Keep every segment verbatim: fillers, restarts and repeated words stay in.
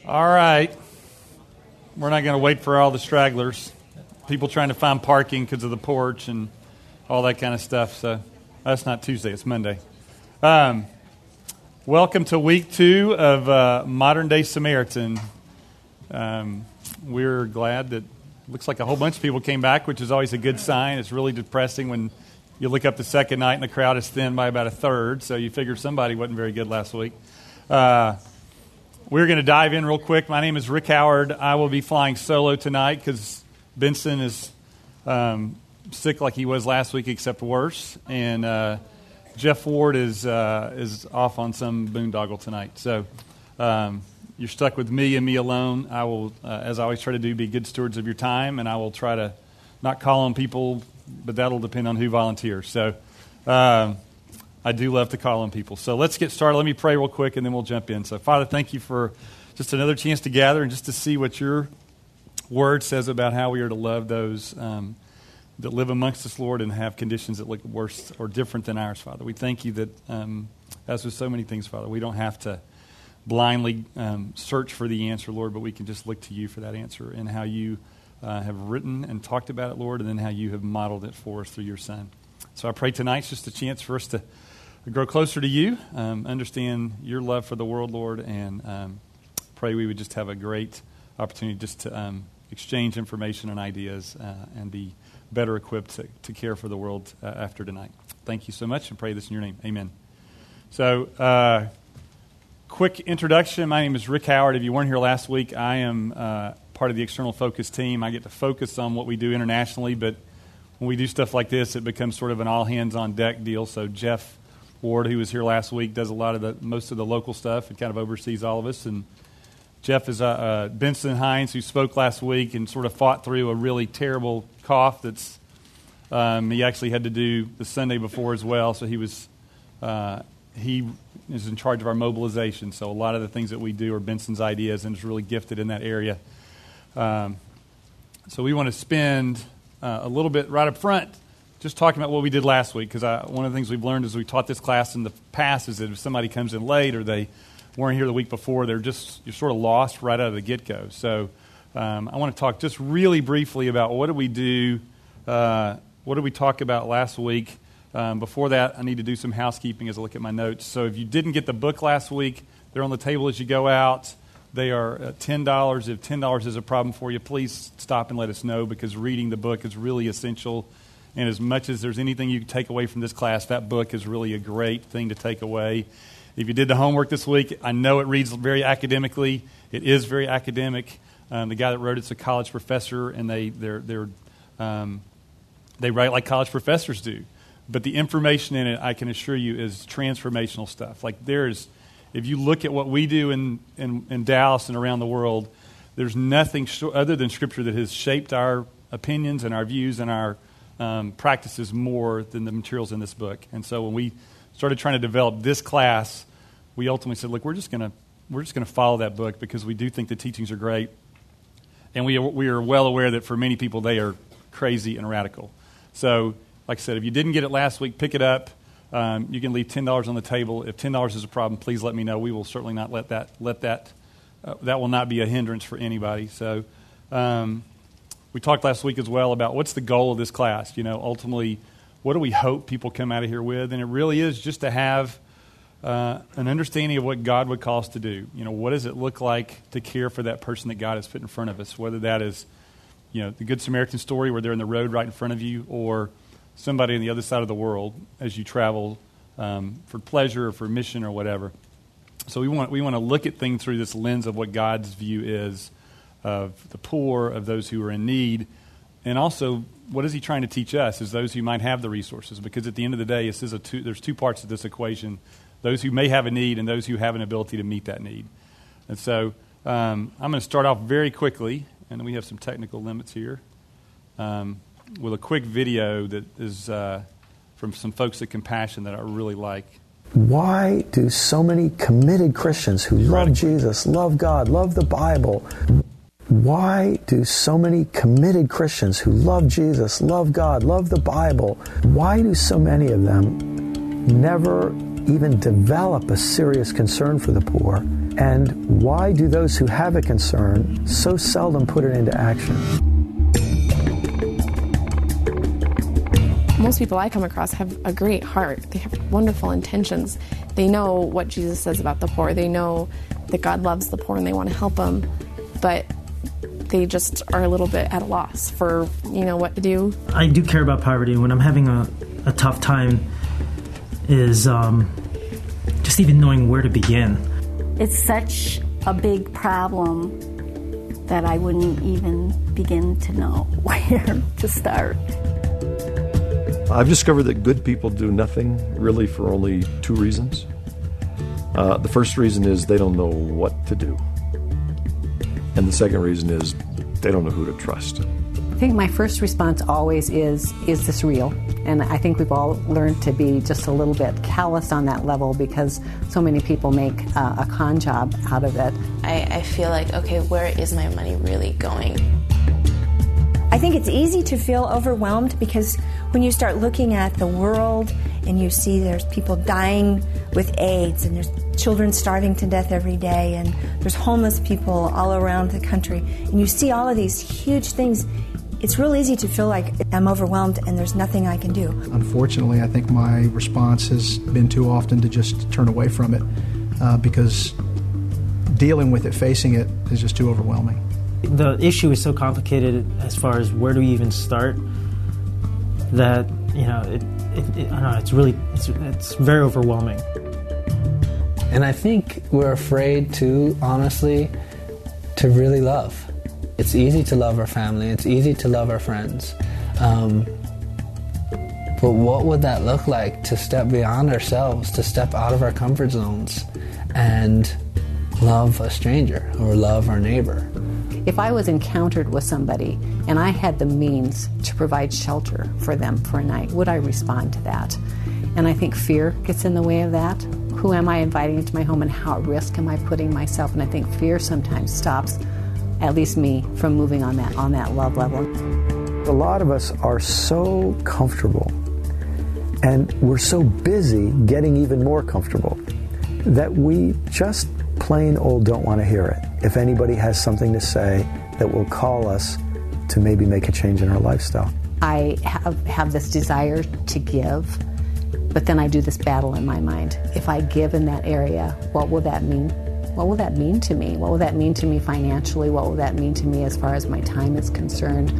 All right. We're not going to wait for all the stragglers. People trying to find parking because of the porch and all that kind of stuff. So that's not Tuesday, it's Monday. Um, welcome to week two of uh, Modern Day Samaritan. Um, we're glad that looks like a whole bunch of people came back, which is always a good sign. It's really depressing when you look up the second night and the crowd is thin by about a third. So you figure somebody wasn't very good last week. Uh, we're going to dive in real quick. My name is Rick Howard. I will be flying solo tonight because Benson is um, sick like he was last week, except worse. And uh, Jeff Ward is uh, is off on some boondoggle tonight. So um, you're stuck with me and me alone. I will, uh, as I always try to do, be good stewards of your time, and I will try to not call on people, but that'll depend on who volunteers. So um, I do love to call on people. So let's get started. Let me pray real quick, and then we'll jump in. So, Father, thank you for just another chance to gather and just to see what your word says about how we are to love those um, that live amongst us, Lord, and have conditions that look worse or different than ours, Father. We thank you that, um, as with so many things, Father, we don't have to blindly um, search for the answer, Lord, but we can just look to you for that answer and how you uh, have written and talked about it, Lord, and then how you have modeled it for us through your Son. So I pray tonight's just a chance for us to grow closer to you, um, understand your love for the world, Lord, and um, pray we would just have a great opportunity just to um, exchange information and ideas uh, and be better equipped to, to care for the world uh, after tonight. Thank you so much, and pray this in your name. Amen. So, uh, quick introduction. My name is Rick Howard. If you weren't here last week, I am uh, part of the External Focus team. I get to focus on what we do internationally, but when we do stuff like this, it becomes sort of an all-hands-on-deck deal. So Jeff Ward, who was here last week, does a lot of the most of the local stuff and kind of oversees all of us. And Jeff is uh, uh, Benson Hines, who spoke last week and sort of fought through a really terrible cough that's um, he actually had to do the Sunday before as well. So he was uh, he is in charge of our mobilization. So a lot of the things that we do are Benson's ideas, and is really gifted in that area. Um, so we want to spend uh, a little bit right up front just talking about what we did last week, because one of the things we've learned as we taught this class in the past is that if somebody comes in late or they weren't here the week before, they're just you're sort of lost right out of the get-go. So um, I want to talk just really briefly about what did we do, uh, what did we talk about last week. Um, before that, I need to do some housekeeping as I look at my notes. So if you didn't get the book last week, they're on the table as you go out. They are uh, ten dollars. If ten dollars is a problem for you, please stop and let us know, because reading the book is really essential. And as much as there's anything you can take away from this class, that book is really a great thing to take away. If you did the homework this week, I know it reads very academically. It is very academic. Um, the guy that wrote it's a college professor, and they they're, they're, um, they write like college professors do. But the information in it, I can assure you, is transformational stuff. Like there's, if you look at what we do in, in, in Dallas and around the world, there's nothing sh- other than Scripture that has shaped our opinions and our views and our um, practices more than the materials in this book. And so when we started trying to develop this class, we ultimately said, look, we're just going to we're just going to follow that book, because we do think the teachings are great, and we are, we are well aware that for many people they are crazy and radical. So, like I said, if you didn't get it last week, pick it up. Um, you can leave ten dollars on the table. If ten dollars is a problem, please let me know. We will certainly not let that let that uh, that will not be a hindrance for anybody. So, um, we talked last week as well about what's the goal of this class. You know, ultimately, what do we hope people come out of here with? And it really is just to have uh, an understanding of what God would call us to do. You know, what does it look like to care for that person that God has put in front of us? Whether that is, you know, the Good Samaritan story where they're in the road right in front of you, or somebody on the other side of the world as you travel um, for pleasure or for mission or whatever. So we want we want to look at things through this lens of what God's view is of the poor, of those who are in need, and also what is He trying to teach us as those who might have the resources? Because at the end of the day, this is a two, there's two parts of this equation: those who may have a need and those who have an ability to meet that need. And so um, I'm going to start off very quickly, and we have some technical limits here. Um, with a quick video that is uh, from some folks at Compassion that I really like. Why do so many committed Christians who love Jesus, love God, love the Bible, why do so many committed Christians who love Jesus, love God, love the Bible, why do so many of them never even develop a serious concern for the poor And why do those who have a concern so seldom put it into action? Most people I come across have a great heart. They have wonderful intentions. They know what Jesus says about the poor. They know that God loves the poor and they want to help them. But they just are a little bit at a loss for, you know, what to do. I do care about poverty. When I'm having a, a tough time is um, just even knowing where to begin. It's such a big problem that I wouldn't even begin to know where to start. I've discovered that good people do nothing really for only two reasons. Uh, the first reason is they don't know what to do. And the second reason is they don't know who to trust. I think my first response always is, is this real? And I think we've all learned to be just a little bit callous on that level because so many people make uh, a con job out of it. I, I feel like, okay, where is my money really going? I think it's easy to feel overwhelmed because when you start looking at the world and you see there's people dying with AIDS and there's children starving to death every day and there's homeless people all around the country and you see all of these huge things, it's real easy to feel like I'm overwhelmed and there's nothing I can do. Unfortunately, I think my response has been too often to just turn away from it uh, because dealing with it, facing it, is just too overwhelming. The issue is so complicated as far as where do we even start that, you know, it, it, it, I don't know, it's really, it's, it's very overwhelming. And I think we're afraid to, honestly, to really love. It's easy to love our family. It's easy to love our friends. Um, but what would that look like to step beyond ourselves, to step out of our comfort zones and love a stranger or love our neighbor? If I was encountered with somebody and I had the means to provide shelter for them for a night, would I respond to that? And I think fear gets in the way of that. Who am I inviting into my home and how at risk am I putting myself? And I think fear sometimes stops, at least me, from moving on that on that love level. A lot of us are so comfortable and we're so busy getting even more comfortable that we just plain old don't want to hear it. If anybody has something to say that will call us to maybe make a change in our lifestyle. I have, have this desire to give, but then I do this battle in my mind. If I give in that area, what will that mean? What will that mean to me? What will that mean to me financially? What will that mean to me as far as my time is concerned?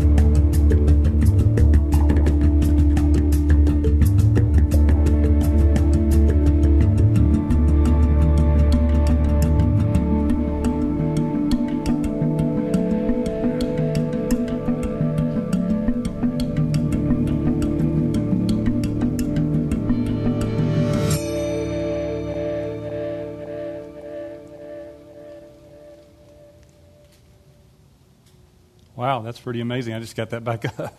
Wow, that's pretty amazing. I just got that back up.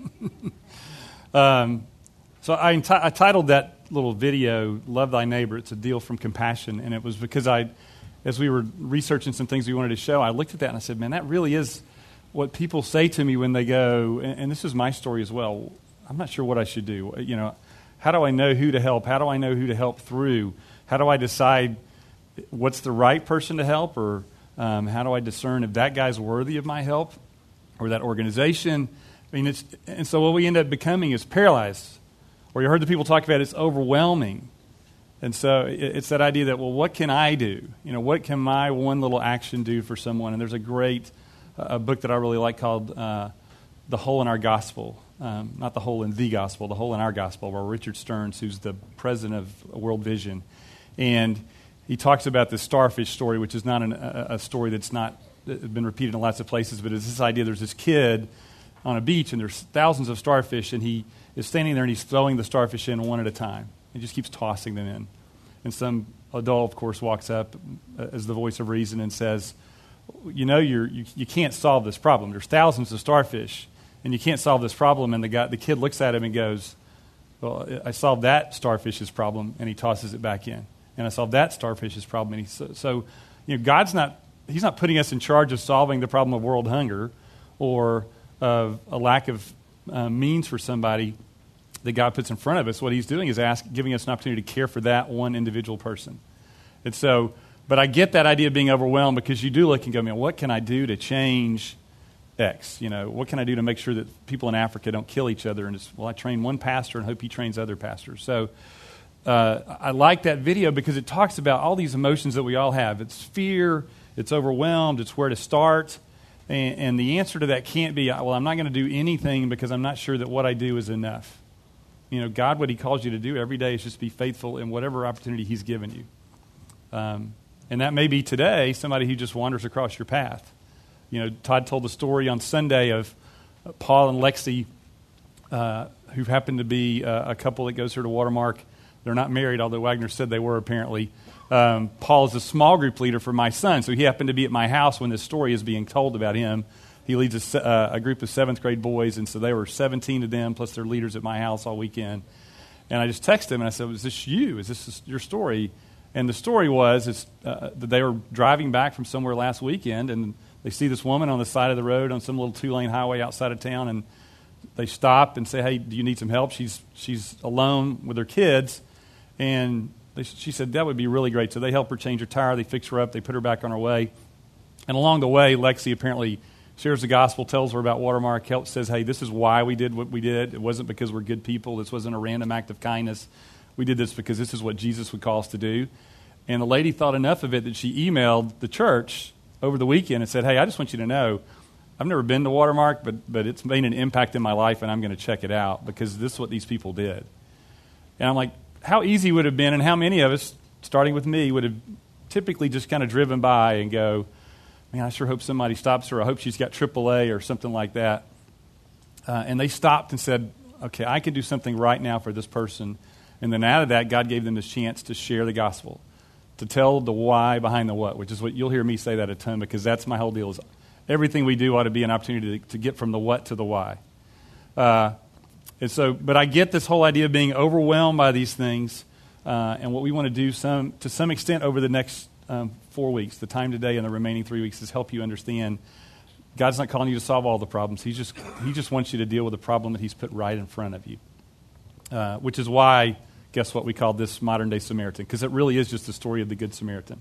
um, so I, enti- I titled that little video, Love Thy Neighbor. It's a deal from Compassion. And it was because I, as we were researching some things we wanted to show, I looked at that and I said, man, that really is what people say to me when they go, and, and this is my story as well, I'm not sure what I should do. You know, how do I know who to help? How do I know who to help through? How do I decide what's the right person to help? Or um, how do I discern if that guy's worthy of my help? Or that organization. I mean, it's, and so what we end up becoming is paralyzed. Or you heard the people talk about it's overwhelming. And so it's that idea that, well, what can I do? You know, what can my one little action do for someone? And there's a great uh, a book that I really like called uh, The Hole in Our Gospel. Um, not The Hole in the Gospel, The Hole in Our Gospel, where Richard Stearns, who's the president of World Vision, and he talks about the starfish story, which is not an, a, a story that's not been repeated in lots of places, but it's this idea there's this kid on a beach and there's thousands of starfish and he is standing there and he's throwing the starfish in one at a time. He just keeps tossing them in. And some adult, of course, walks up as the voice of reason and says, you know, you're, you you can't solve this problem. There's thousands of starfish and you can't solve this problem. And the guy, the kid looks at him and goes, well, I solved that starfish's problem, and he tosses it back in. And I solved that starfish's problem. And he, so, so, you know, God's not He's not putting us in charge of solving the problem of world hunger or of a lack of uh, means for somebody that God puts in front of us. What he's doing is ask, giving us an opportunity to care for that one individual person. And so but I get that idea of being overwhelmed because you do look and go, man, what can I do to change X? You know, what can I do to make sure that people in Africa don't kill each other? And it's, well, I train one pastor and hope he trains other pastors. So uh, I like that video because it talks about all these emotions that we all have. It's fear, it's overwhelmed, it's where to start. And, and the answer to that can't be, well, I'm not going to do anything because I'm not sure that what I do is enough. You know, God, what he calls you to do every day is just be faithful in whatever opportunity he's given you. Um, and that may be today somebody who just wanders across your path. You know, Todd told the story on Sunday of Paul and Lexi, uh, who happened to be uh, a couple that goes here to Watermark. They're not married, although Wagner said they were apparently. Um, Paul is a small group leader for my son, so he happened to be at my house when this story is being told about him. He leads a, uh, a group of seventh grade boys, and so they were seventeen of them, plus their leaders at my house all weekend. And I just texted him, and I said, is this you? Is this your story? And the story was is, uh, that they were driving back from somewhere last weekend, and they see this woman on the side of the road on some little two-lane highway outside of town, and they stop and say, hey, do you need some help? She's she's alone with her kids, and they, she said, that would be really great. So they help her change her tire, they fix her up, they put her back on her way. And along the way, Lexi apparently shares the gospel, tells her about Watermark, helps, says, hey, this is why we did what we did. It wasn't because we're good people. This wasn't a random act of kindness. We did this because this is what Jesus would call us to do. And the lady thought enough of it that she emailed the church over the weekend and said, hey, I just want you to know, I've never been to Watermark, but, but it's made an impact in my life, and I'm going to check it out because this is what these people did. And I'm like, how easy would it have been, and how many of us, starting with me, would have typically just kind of driven by and go, man, I sure hope somebody stops her. I hope she's got triple A or something like that. Uh, and they stopped and said, okay, I can do something right now for this person. And then out of that, God gave them this chance to share the gospel, to tell the why behind the what, which is what you'll hear me say that a ton because that's my whole deal is everything we do ought to be an opportunity to, to get from the what to the why. Uh, and so, but I get this whole idea of being overwhelmed by these things, uh, and what we want to do some to some extent over the next um, four weeks, the time today and the remaining three weeks, is help you understand God's not calling you to solve all the problems. He's just He just wants you to deal with the problem that He's put right in front of you, uh, which is why, guess what we call this modern-day Samaritan, because it really is just the story of the Good Samaritan.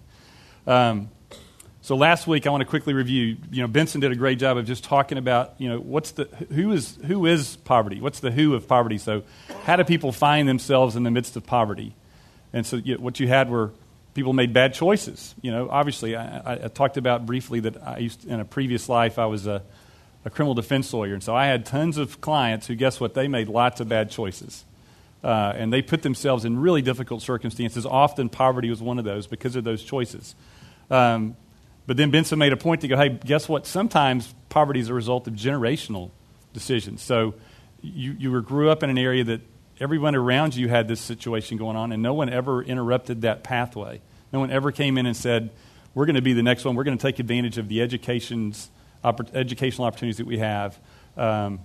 Um, so last week, I want to quickly review. You know, Benson did a great job of just talking about, you know, what's the who is who is poverty? What's the who of poverty? So, how do people find themselves in the midst of poverty? And so, you know, what you had were people made bad choices. You know, obviously, I, I, I talked about briefly that I used in a previous life I was a, a criminal defense lawyer, and so I had tons of clients who, guess what? They made lots of bad choices. Uh, and they put themselves in really difficult circumstances. Often poverty was one of those because of those choices. Um, but then Benson made a point to go, hey, guess what? Sometimes poverty is a result of generational decisions. So you, you were, grew up in an area that everyone around you had this situation going on, and no one ever interrupted that pathway. No one ever came in and said, we're going to be the next one. We're going to take advantage of the education's, oppor- educational opportunities that we have, um,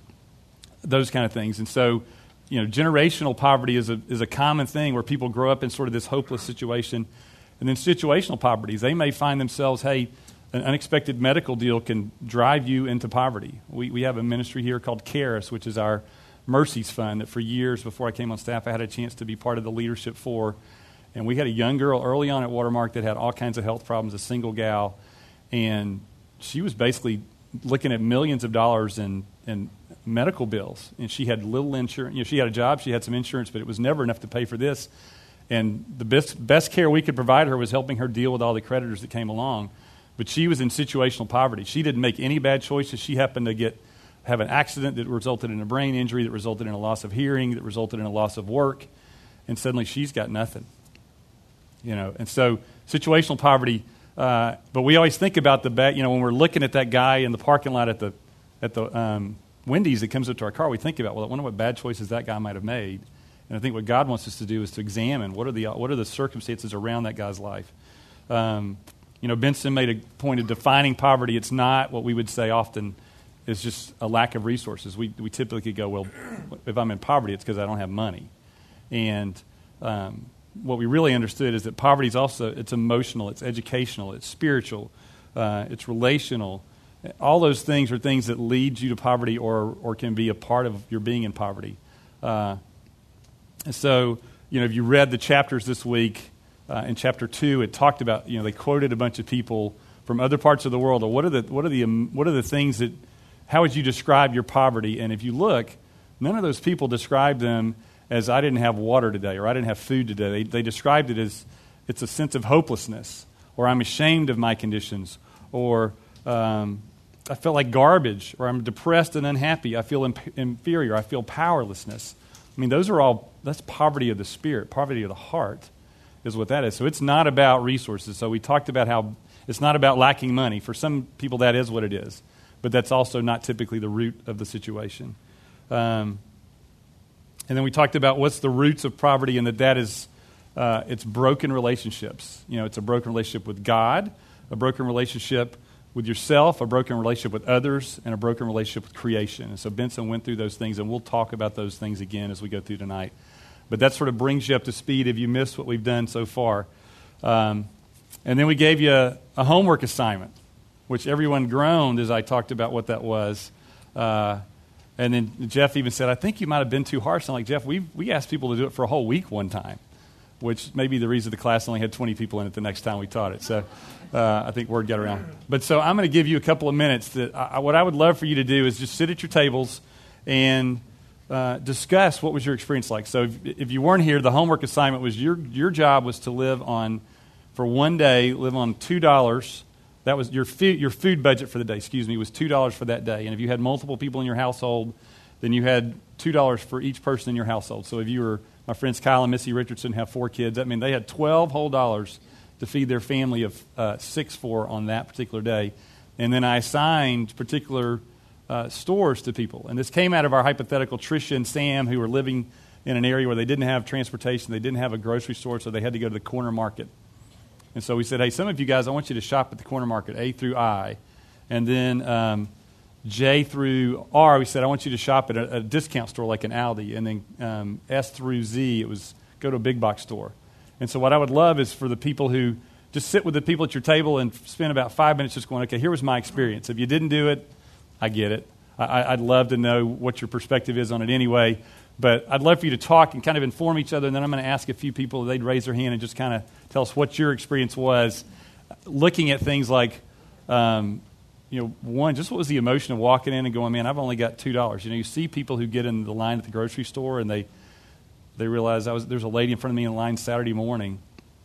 those kind of things. And so you know, generational poverty is a is a common thing where people grow up in sort of this hopeless situation. And then situational poverties, they may find themselves, hey, an unexpected medical deal can drive you into poverty. We we have a ministry here called CARES, which is our Mercies Fund that for years before I came on staff, I had a chance to be part of the leadership for. And we had a young girl early on at Watermark that had all kinds of health problems, a single gal. And she was basically looking at millions of dollars in, in medical bills. And she had little insurance. You know, she had a job, she had some insurance, but it was never enough to pay for this. And the best, best care we could provide her was helping her deal with all the creditors that came along. But she was in situational poverty. She didn't make any bad choices. She happened to get have an accident that resulted in a brain injury, that resulted in a loss of hearing, that resulted in a loss of work, and suddenly she's got nothing. You know, and so situational poverty. Uh, but we always think about the bad. You know, when we're looking at that guy in the parking lot at the at the um, Wendy's that comes up to our car, we think about, well, I wonder what bad choices that guy might have made. And I think what God wants us to do is to examine what are the what are the circumstances around that guy's life. Um, you know, Benson made a point of defining poverty. It's not what we would say often is just a lack of resources. We we typically go, well, if I'm in poverty, it's because I don't have money. And um, what we really understood is that poverty is also, it's emotional, it's educational, it's spiritual, uh, it's relational. All those things are things that lead you to poverty or or can be a part of your being in poverty. Uh, and so, you know, if you read the chapters this week, uh, in chapter two, it talked about, you know, they quoted a bunch of people from other parts of the world. Or what are the what are the um, what are the things that? How would you describe your poverty? And if you look, none of those people described them as I didn't have water today or I didn't have food today. They, they described it as it's a sense of hopelessness, or I'm ashamed of my conditions, or um, I felt like garbage, or I'm depressed and unhappy. I feel imp- inferior. I feel powerlessness. I mean, those are all, that's poverty of the spirit, poverty of the heart is what that is. So it's not about resources. So we talked about how it's not about lacking money. For some people, that is what it is. But that's also not typically the root of the situation. Um, and then we talked about what's the roots of poverty, and that that is, uh, it's broken relationships. You know, it's a broken relationship with God, a broken relationship with yourself, a broken relationship with others, and a broken relationship with creation. And so Benson went through those things, and we'll talk about those things again as we go through tonight. But that sort of brings you up to speed if you missed what we've done so far. Um, and then we gave you a, a homework assignment, which everyone groaned as I talked about what that was. Uh, and then Jeff even said, I think you might have been too harsh. I'm like, Jeff, we we asked people to do it for a whole week one time, which may be the reason the class only had twenty people in it the next time we taught it. So uh, I think word got around. But so I'm going to give you a couple of minutes. That I, what I would love for you to do is just sit at your tables and uh, discuss what was your experience like. So if, if you weren't here, the homework assignment was your your job was to live on, for one day, live on two dollars. That was your food, your food budget for the day, excuse me, was two dollars for that day. And if you had multiple people in your household, then you had two dollars for each person in your household. So if you were, my friends Kyle and Missy Richardson have four kids, that means they had twelve whole dollars to feed their family of uh, six for on that particular day. And then I assigned particular uh, stores to people. And this came out of our hypothetical Tricia and Sam, who were living in an area where they didn't have transportation, they didn't have a grocery store, so they had to go to the corner market. And so we said, hey, some of you guys, I want you to shop at the corner market, A through I. And then um, J through R, we said, I want you to shop at a, a discount store like an Aldi. And then um, S through Z, it was go to a big box store. And so what I would love is for the people who just sit with the people at your table and spend about five minutes just going, okay, here was my experience. If you didn't do it, I get it. I, I'd love to know what your perspective is on it anyway. But I'd love for you to talk and kind of inform each other, and then I'm going to ask a few people, they'd raise their hand and just kind of tell us what your experience was looking at things like, um, you know, one, just what was the emotion of walking in and going, man, I've only got two dollars. You know, you see people who get in the line at the grocery store and they they realize I was there's a lady in front of me in line Saturday morning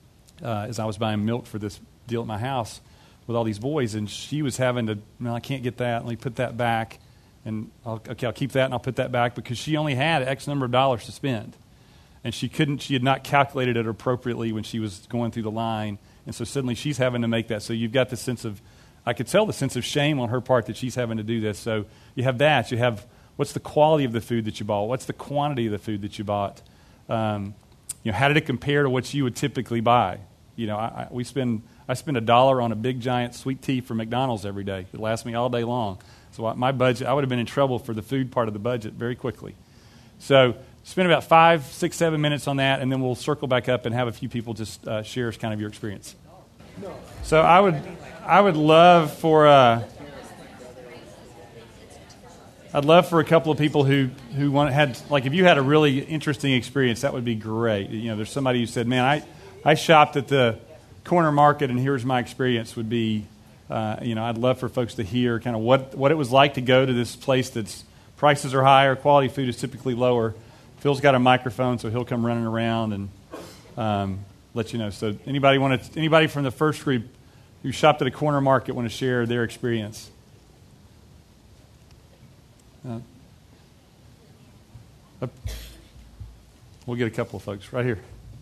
uh, as I was buying milk for this deal at my house with all these boys, and she was having to, no, I can't get that, let me put that back. And, I'll, okay, I'll keep that and I'll put that back because she only had X number of dollars to spend. And she couldn't, she had not calculated it appropriately when she was going through the line. And so suddenly she's having to make that. So you've got the sense of, I could tell the sense of shame on her part that she's having to do this. So you have that. You have, what's the quality of the food that you bought? What's the quantity of the food that you bought? Um, you know, how did it compare to what you would typically buy? You know, I, I, we spend, I spend a dollar on a big giant sweet tea from McDonald's every day. It lasts me all day long. So my budget, I would have been in trouble for the food part of the budget very quickly. So spend about five, six, seven minutes on that, and then we'll circle back up and have a few people just uh, share kind of your experience. So I would, I would love for, uh, I'd love for a couple of people who who want had like if you had a really interesting experience, that would be great. You know, there's somebody who said, "Man, I I shopped at the corner market, and here's my experience." Would be. Uh, you know, I'd love for folks to hear kind of what, what it was like to go to this place that's prices are higher, quality food is typically lower. Phil's got a microphone, so he'll come running around and um, let you know. So anybody want to, anybody from the first group who shopped at a corner market want to share their experience? Uh, uh, we'll get a couple of folks right here.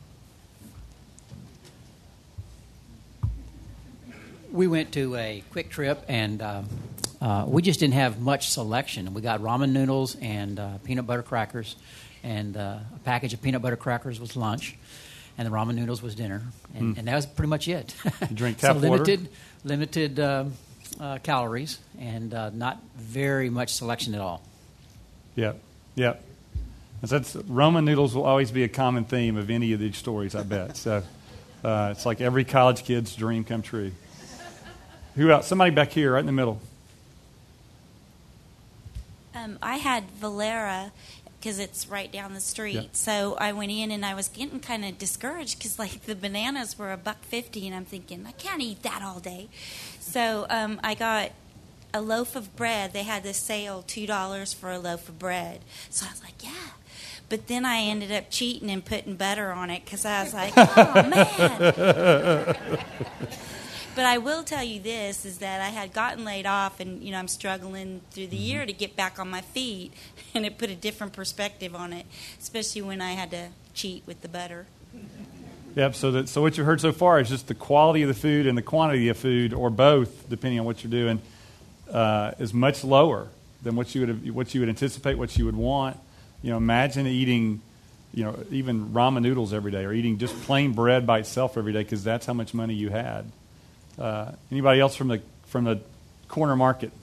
We went to a quick trip, and uh, uh, we just didn't have much selection. We got ramen noodles and uh, peanut butter crackers, and uh, a package of peanut butter crackers was lunch, and the ramen noodles was dinner, and, mm. and that was pretty much it. You drink tap so limited, water? Limited uh, uh, calories, and uh, not very much selection at all. Yep, yep. That's, ramen noodles will always be a common theme of any of these stories, I bet. So uh, it's like every college kid's dream come true. Who else? Somebody back here, right in the middle. Um, I had Valera, because it's right down the street. Yeah. So I went in and I was getting kind of discouraged because like the bananas were a buck fifty, and I'm thinking I can't eat that all day. So um, I got a loaf of bread. They had this sale, two dollars for a loaf of bread. So I was like, yeah. But then I ended up cheating and putting butter on it because I was like, oh man. But I will tell you this, is that I had gotten laid off, and you know I'm struggling through the year to get back on my feet, and it put a different perspective on it, especially when I had to cheat with the butter. Yep. So that so what you heard so far is just the quality of the food and the quantity of food, or both, depending on what you're doing, uh, is much lower than what you would what you would anticipate, what you would want. You know, imagine eating, you know, even ramen noodles every day, or eating just plain bread by itself every day, because that's how much money you had. Uh, anybody else from the from the corner market?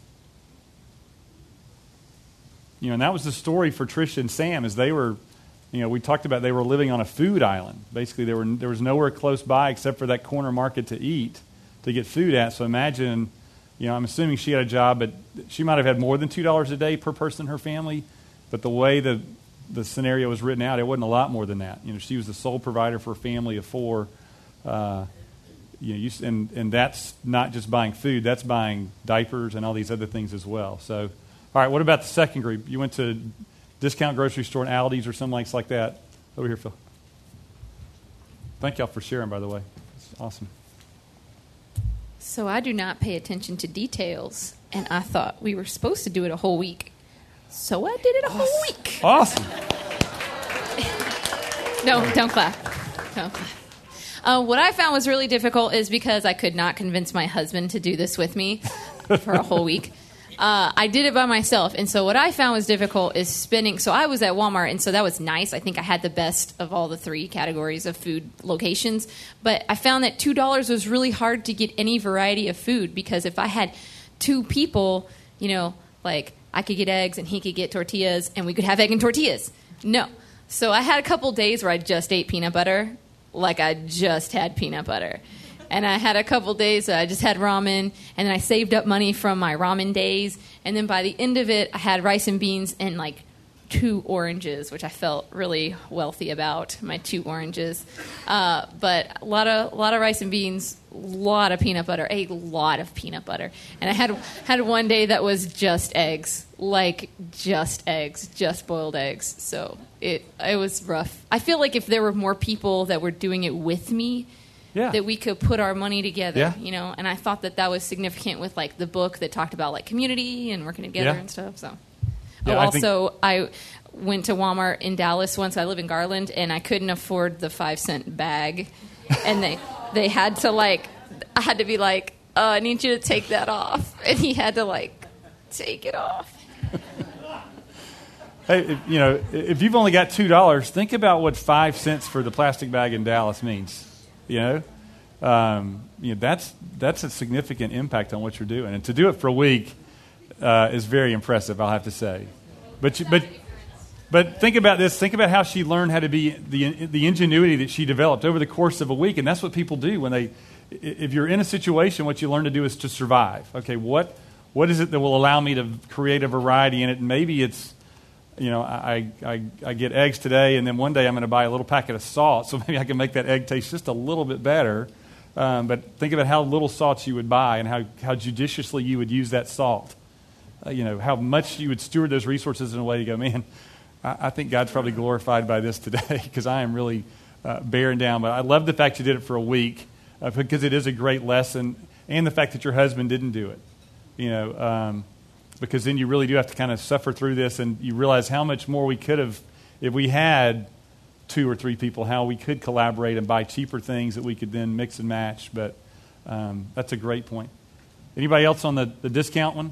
You know, and that was the story for Trisha and Sam, is they were, you know, we talked about they were living on a food island. Basically, there were there was nowhere close by except for that corner market to eat, to get food at. So imagine, you know, I'm assuming she had a job, but she might have had more than two dollars a day per person in her family. But the way the the scenario was written out, it wasn't a lot more than that. You know, she was the sole provider for a family of four. Uh, You know, you, and, and that's not just buying food, that's buying diapers and all these other things as well. So, all right, what about the second group? You went to a discount grocery store in Aldi's or something like that. Over here, Phil. Thank y'all for sharing, by the way. It's awesome. So I do not pay attention to details, and I thought we were supposed to do it a whole week. So I did it a awesome. whole week. Awesome. No, don't clap. Don't clap. Uh, what I found was really difficult is because I could not convince my husband to do this with me for a whole week. Uh, I did it by myself. And so what I found was difficult is spending. So I was at Walmart, and so that was nice. I think I had the best of all the three categories of food locations. But I found that two dollars was really hard to get any variety of food, because if I had two people, you know, like I could get eggs and he could get tortillas, and we could have egg and tortillas. No. So I had a couple days where I just ate peanut butter. Like I just had peanut butter. And I had a couple days that I just had ramen, and then I saved up money from my ramen days, and then by the end of it, I had rice and beans and like two oranges, which I felt really wealthy about, my two oranges. Uh, but a lot of a lot of rice and beans, a lot of peanut butter, a lot of peanut butter. And I had had one day that was just eggs, like just eggs, just boiled eggs. So it it was rough. I feel like if there were more people that were doing it with me, yeah. that we could put our money together, yeah. you know. And I thought that that was significant with like the book that talked about like community and working together yeah. and stuff. So. Yeah, oh, I also, think... I went to Walmart in Dallas once. I live in Garland, and I couldn't afford the five cent bag, and they they had to like, I had to be like, oh, I need you to take that off, and he had to like take it off. Hey, if, you know, if you've only got two dollars, think about what five cents for the plastic bag in Dallas means. You know, um, you know that's that's a significant impact on what you're doing, and to do it for a week. Uh, is very impressive, I'll have to say. But you, but but think about this. Think about how she learned how to be the the ingenuity that she developed over the course of a week, and that's what people do when they. If you're in a situation, what you learn to do is to survive. Okay, what what is it that will allow me to create a variety in it? And maybe it's, you know, I I, I get eggs today, and then one day I'm going to buy a little packet of salt, so maybe I can make that egg taste just a little bit better. Um, but think about how little salt you would buy and how, how judiciously you would use that salt. Uh, you know, how much you would steward those resources in a way to go, man, I, I think God's probably glorified by this today because I am really uh, bearing down. But I love the fact you did it for a week uh, because it is a great lesson, and the fact that your husband didn't do it. You know, um, because then you really do have to kind of suffer through this, and you realize how much more we could have, if we had two or three people, how we could collaborate and buy cheaper things that we could then mix and match. But um, that's a great point. Anybody else on the, the discount one?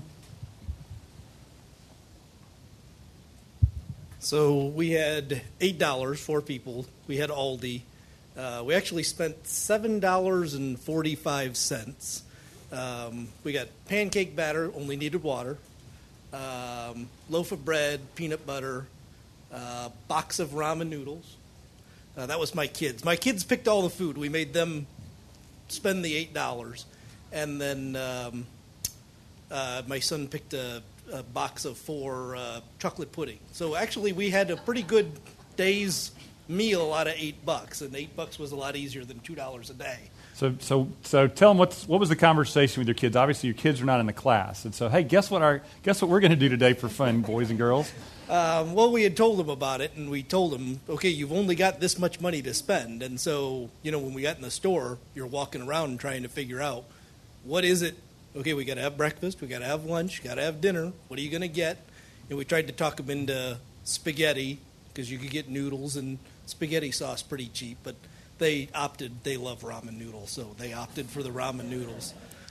So we had eight dollars, four people. We had Aldi. Uh, we actually spent seven dollars and forty-five cents. Um, we got pancake batter, only needed water, um, loaf of bread, peanut butter, uh, box of ramen noodles. Uh, that was my kids. My kids picked all the food. We made them spend the eight dollars. And then um, uh, my son picked a a box of four uh, chocolate pudding. So actually, we had a pretty good day's meal out of eight bucks, and eight bucks was a lot easier than two dollars a day. So, so, so, tell them what's what was the conversation with your kids? Obviously, your kids are not in the class, and so, hey, guess what? Our guess what we're going to do today for fun, boys and girls. Um, well, we had told them about it, and we told them, okay, you've only got this much money to spend, and so, you know, when we got in the store, you're walking around and trying to figure out what is it. Okay, we got to have breakfast, we got to have lunch, got to have dinner. What are you going to get? And we tried to talk them into spaghetti because you could get noodles and spaghetti sauce pretty cheap, but they opted. They love ramen noodles, so they opted for the ramen noodles.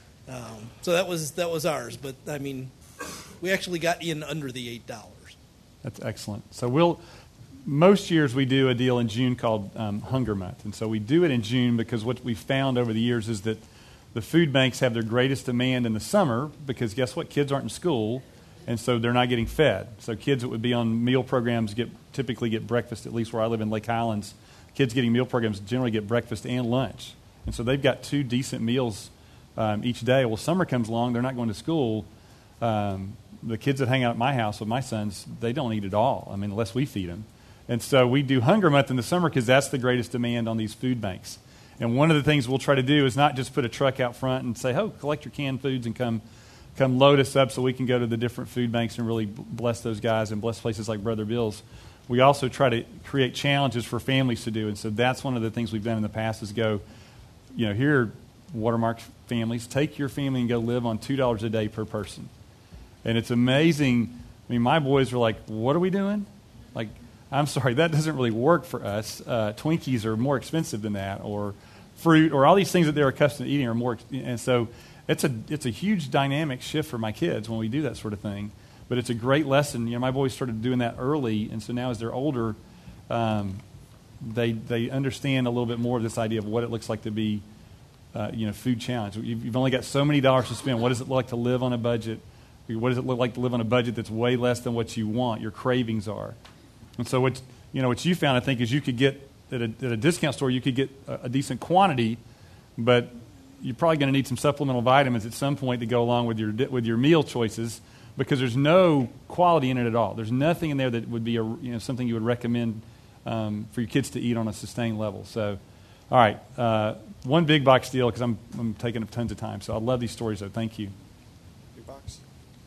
Um, so that was that was ours. But I mean, we actually got in under the eight dollars. That's excellent. So we'll most years we do a deal in June called um, Hunger Month, and so we do it in June because what we found over the years is that the food banks have their greatest demand in the summer because guess what? Kids aren't in school, and so they're not getting fed. So kids that would be on meal programs get typically get breakfast. At least where I live in Lake Highlands, kids getting meal programs generally get breakfast and lunch, and so they've got two decent meals um, each day. Well, summer comes along, they're not going to school. Um, the kids that hang out at my house with my sons, they don't eat at all. I mean, unless we feed them. And so we do Hunger Month in the summer because that's the greatest demand on these food banks. And one of the things we'll try to do is not just put a truck out front and say, oh, collect your canned foods and come come load us up so we can go to the different food banks and really bless those guys and bless places like Brother Bill's. We also try to create challenges for families to do. And so that's one of the things we've done in the past is go, you know, here, Watermark families, take your family and go live on two dollars a day per person. And it's amazing. I mean, my boys were like, what are we doing? Like, I'm sorry, that doesn't really work for us. Uh, Twinkies are more expensive than that, or fruit, or all these things that they're accustomed to eating are more. And so it's a it's a huge dynamic shift for my kids when we do that sort of thing. But it's a great lesson. You know, my boys started doing that early, and so now as they're older, um, they they understand a little bit more of this idea of what it looks like to be, uh, you know, food challenged. You've, you've only got so many dollars to spend. What does it look like to live on a budget? What does it look like to live on a budget that's way less than what you want, your cravings are? And so what you know what you found, I think, is you could get at a, at a discount store, you could get a, a decent quantity, but you're probably going to need some supplemental vitamins at some point to go along with your with your meal choices because there's no quality in it at all. There's nothing in there that would be a, you know something you would recommend um, for your kids to eat on a sustained level. So, all right, uh, one big box deal because I'm I'm taking up tons of time. So I love these stories, though. Thank you. Big box.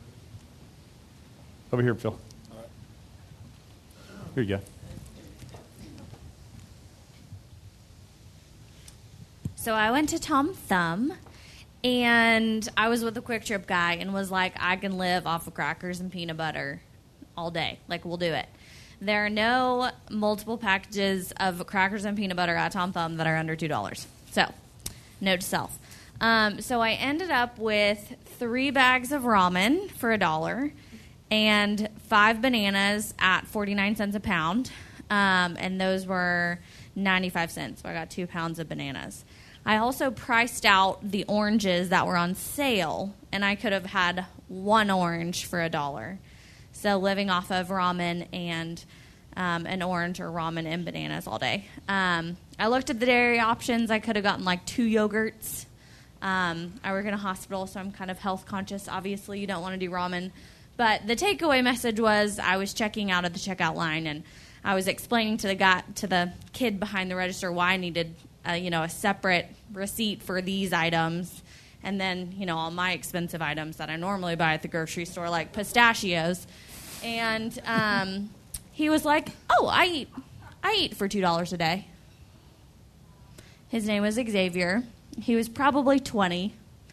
Over here, Phil. All right. Here you go. So I went to Tom Thumb, and I was with a Quick Trip guy and was like, I can live off of crackers and peanut butter all day. Like, we'll do it. There are no multiple packages of crackers and peanut butter at Tom Thumb that are under two dollars. So, note to self. Um, so I ended up with three bags of ramen for a dollar and five bananas at forty-nine cents a pound, um, and those were ninety-five cents. So I got two pounds of bananas. I also priced out the oranges that were on sale, and I could have had one orange for a dollar. So living off of ramen and um, an orange or ramen and bananas all day. Um, I looked at the dairy options. I could have gotten like two yogurts. Um, I work in a hospital, so I'm kind of health conscious. Obviously, you don't want to do ramen. But the takeaway message was I was checking out at the checkout line, and I was explaining to the guy, to the kid behind the register why I needed uh, you know, a separate receipt for these items, and then, you know, all my expensive items that I normally buy at the grocery store, like pistachios. And um, he was like, "Oh, I eat, I eat for two dollars a day." His name was Xavier. He was probably twenty,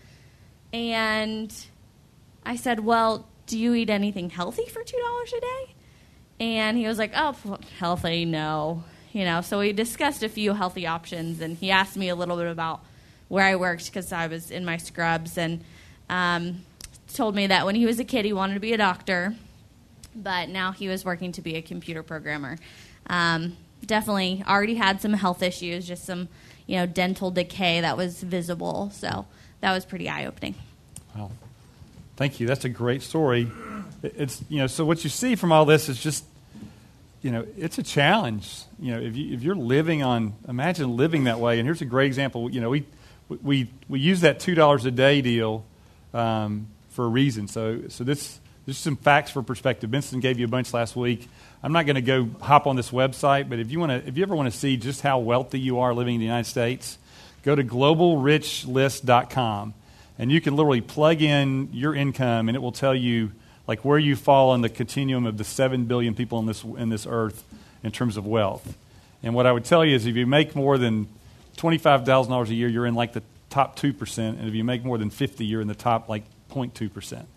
and I said, "Well, do you eat anything healthy for two dollars a day?" And he was like, "Oh, healthy, no." You know, so we discussed a few healthy options, and he asked me a little bit about where I worked because I was in my scrubs, and um, told me that when he was a kid he wanted to be a doctor, but now he was working to be a computer programmer. Um, definitely already had some health issues, just some, you know, dental decay that was visible, so that was pretty eye-opening. Wow. Thank you. That's a great story. It's, you know, so what you see from all this is just, you know, it's a challenge. You know, if you if you're living on, imagine living that way. And here's a great example. You know, we we we use that two dollars a day deal um, for a reason. So so this Just some facts for perspective. Benson gave you a bunch last week. I'm not going to go hop on this website, but if you want to, if you ever want to see just how wealthy you are living in the United States, go to global rich list dot com, and you can literally plug in your income, and it will tell you like where you fall on the continuum of the seven billion people in this in this earth in terms of wealth. And what I would tell you is if you make more than twenty-five thousand dollars a year, you're in like the top two percent, and if you make more than fifty, you're in the top like zero point two percent.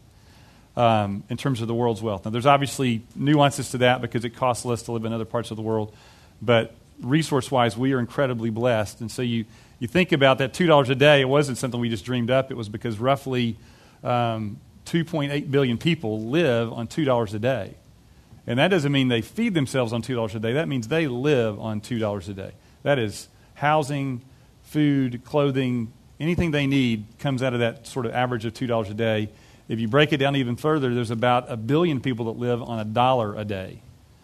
Um, in terms of the world's wealth. Now, there's obviously nuances to that because it costs less to live in other parts of the world, but resource-wise, we are incredibly blessed. And so you, you think about that two dollars a day, it wasn't something we just dreamed up. It was because roughly um, two point eight billion people live on two dollars a day. And that doesn't mean they feed themselves on two dollars a day. That means they live on two dollars a day. That is housing, food, clothing, anything they need comes out of that sort of average of two dollars a day. If you break it down even further, there's about a billion people that live on a dollar a day.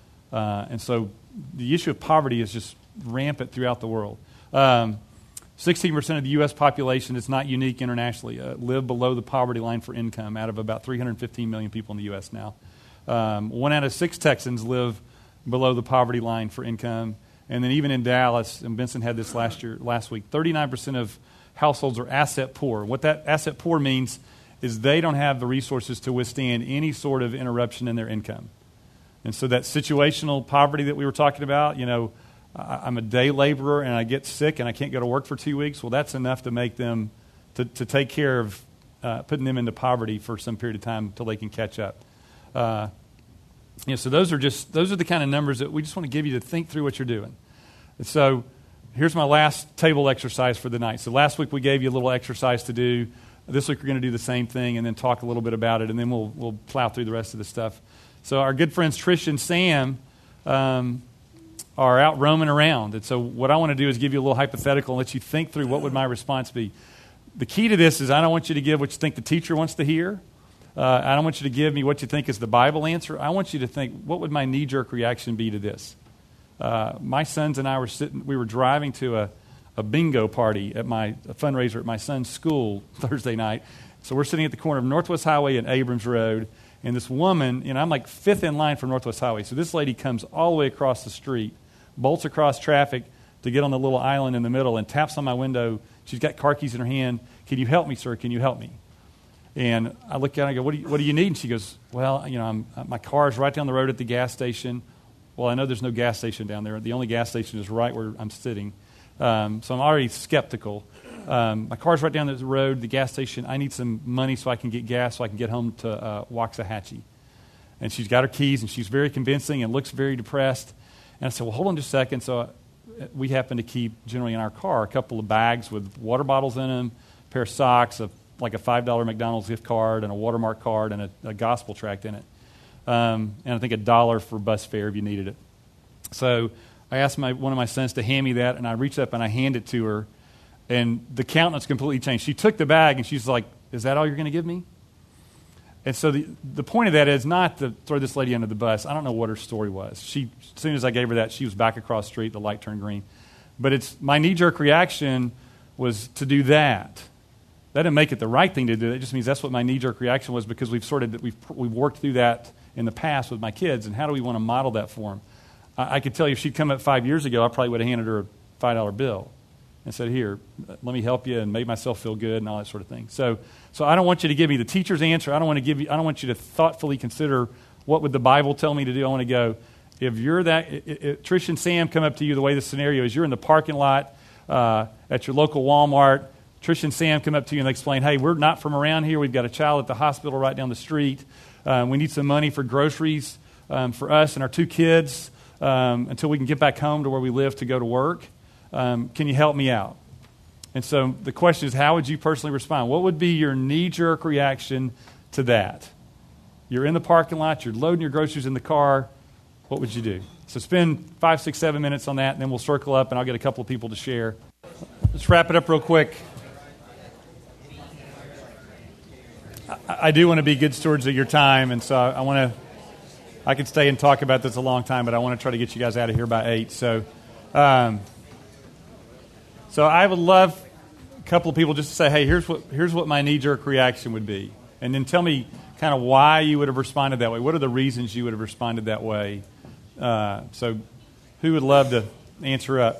Uh, and so the issue of poverty is just rampant throughout the world. Um, sixteen percent of the U S population, it's not unique internationally, uh, live below the poverty line for income out of about three hundred fifteen million people in the U S now. Um, one out of six Texans live below the poverty line for income. And then even in Dallas, and Benson had this last year, last week, thirty-nine percent of households are asset poor. What that asset poor means is they don't have the resources to withstand any sort of interruption in their income. And so that situational poverty that we were talking about, you know, I'm a day laborer and I get sick and I can't go to work for two weeks. Well, that's enough to make them, to, to take care of uh, putting them into poverty for some period of time until they can catch up. Uh, you know, so those are just, those are the kind of numbers that we just want to give you to think through what you're doing. And so here's my last table exercise for the night. So last week we gave you a little exercise to do. This week we're going to do the same thing and then talk a little bit about it, and then we'll we'll plow through the rest of the stuff. So our good friends Trish and Sam um, are out roaming around. And so what I want to do is give you a little hypothetical and let you think through what would my response be. The key to this is I don't want you to give what you think the teacher wants to hear. Uh, I don't want you to give me what you think is the Bible answer. I want you to think, what would my knee-jerk reaction be to this? Uh, my sons and I were sitting, we were driving to a a bingo party at my a fundraiser at my son's school Thursday night. So we're sitting at the corner of Northwest Highway and Abrams Road, and this woman, you know, I'm like fifth in line for Northwest Highway. So this lady comes all the way across the street, bolts across traffic to get on the little island in the middle and taps on my window. She's got car keys in her hand. Can you help me, sir? Can you help me? And I look at her and I go, what do you, what do you need? And she goes, well, you know, I'm, my car is right down the road at the gas station. Well, I know there's no gas station down there. The only gas station is right where I'm sitting. Um, so I'm already skeptical. Um, my car's right down the road, the gas station. I need some money so I can get gas so I can get home to uh, Waxahachie. And she's got her keys, and she's very convincing and looks very depressed. And I said, well, hold on just a second. So uh, we happen to keep, generally in our car, a couple of bags with water bottles in them, a pair of socks, a, like a five dollar McDonald's gift card, and a Watermark card, and a, a gospel tract in it. Um, and I think a dollar for bus fare if you needed it. So I asked my, one of my sons to hand me that, and I reached up and I handed it to her, and the countenance completely changed. She took the bag, and she's like, is that all you're going to give me? And so the the point of that is not to throw this lady under the bus. I don't know what her story was. She, as soon as I gave her that, she was back across the street, the light turned green. But it's my knee-jerk reaction was to do that. That didn't make it the right thing to do. It just means that's what my knee-jerk reaction was, because we've sort of we've we've worked through that in the past with my kids, and how do we want to model that for them? I could tell you if she'd come up five years ago, I probably would have handed her a five dollar bill and said, here, let me help you and make myself feel good and all that sort of thing. So so I don't want you to give me the teacher's answer. I don't want to give you, I don't want you to thoughtfully consider what would the Bible tell me to do. I want to go, if you're that, if, if Trish and Sam come up to you, the way the scenario is, you're in the parking lot uh, at your local Walmart. Trish and Sam come up to you and they explain, hey, we're not from around here. We've got a child at the hospital right down the street. Uh, we need some money for groceries um, for us and our two kids. Um, until we can get back home to where we live to go to work. Um, can you help me out? And so the question is, how would you personally respond? What would be your knee-jerk reaction to that? You're in the parking lot, you're loading your groceries in the car. What would you do? So spend five, six, seven minutes on that, and then we'll circle up, and I'll get a couple of people to share. Let's wrap it up real quick. I, I do want to be good stewards of your time, and so I, I want to I could stay and talk about this a long time, but I want to try to get you guys out of here by eight. So, um, so I would love a couple of people just to say, hey, here's what here's what my knee-jerk reaction would be. And then tell me kind of why you would have responded that way. What are the reasons you would have responded that way? Uh, so who would love to answer up?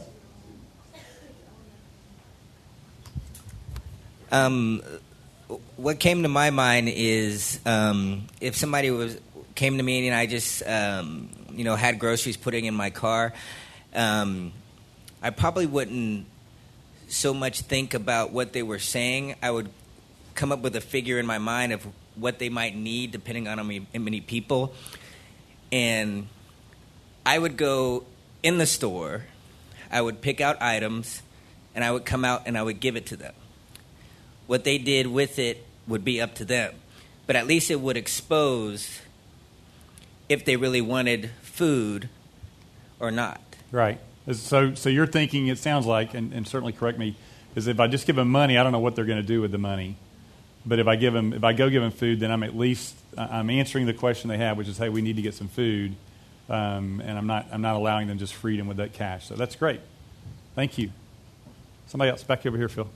Um, what came to my mind is um, if somebody was came to me and I just um, you know had groceries putting in my car, um, I probably wouldn't so much think about what they were saying. I would come up with a figure in my mind of what they might need depending on how many, how many people, and I would go in the store, I would pick out items, and I would come out and I would give it to them. What they did with it would be up to them. But at least it would expose if they really wanted food or not. Right. So so you're thinking, it sounds like, and, and certainly correct me, is if I just give them money, I don't know what they're going to do with the money. But if I give them, if I go give them food, then I'm at least, I'm answering the question they have, which is, hey, we need to get some food. Um, and I'm not I'm not allowing them just freedom with that cash. So that's great. Thank you. Somebody else back over here, Phil.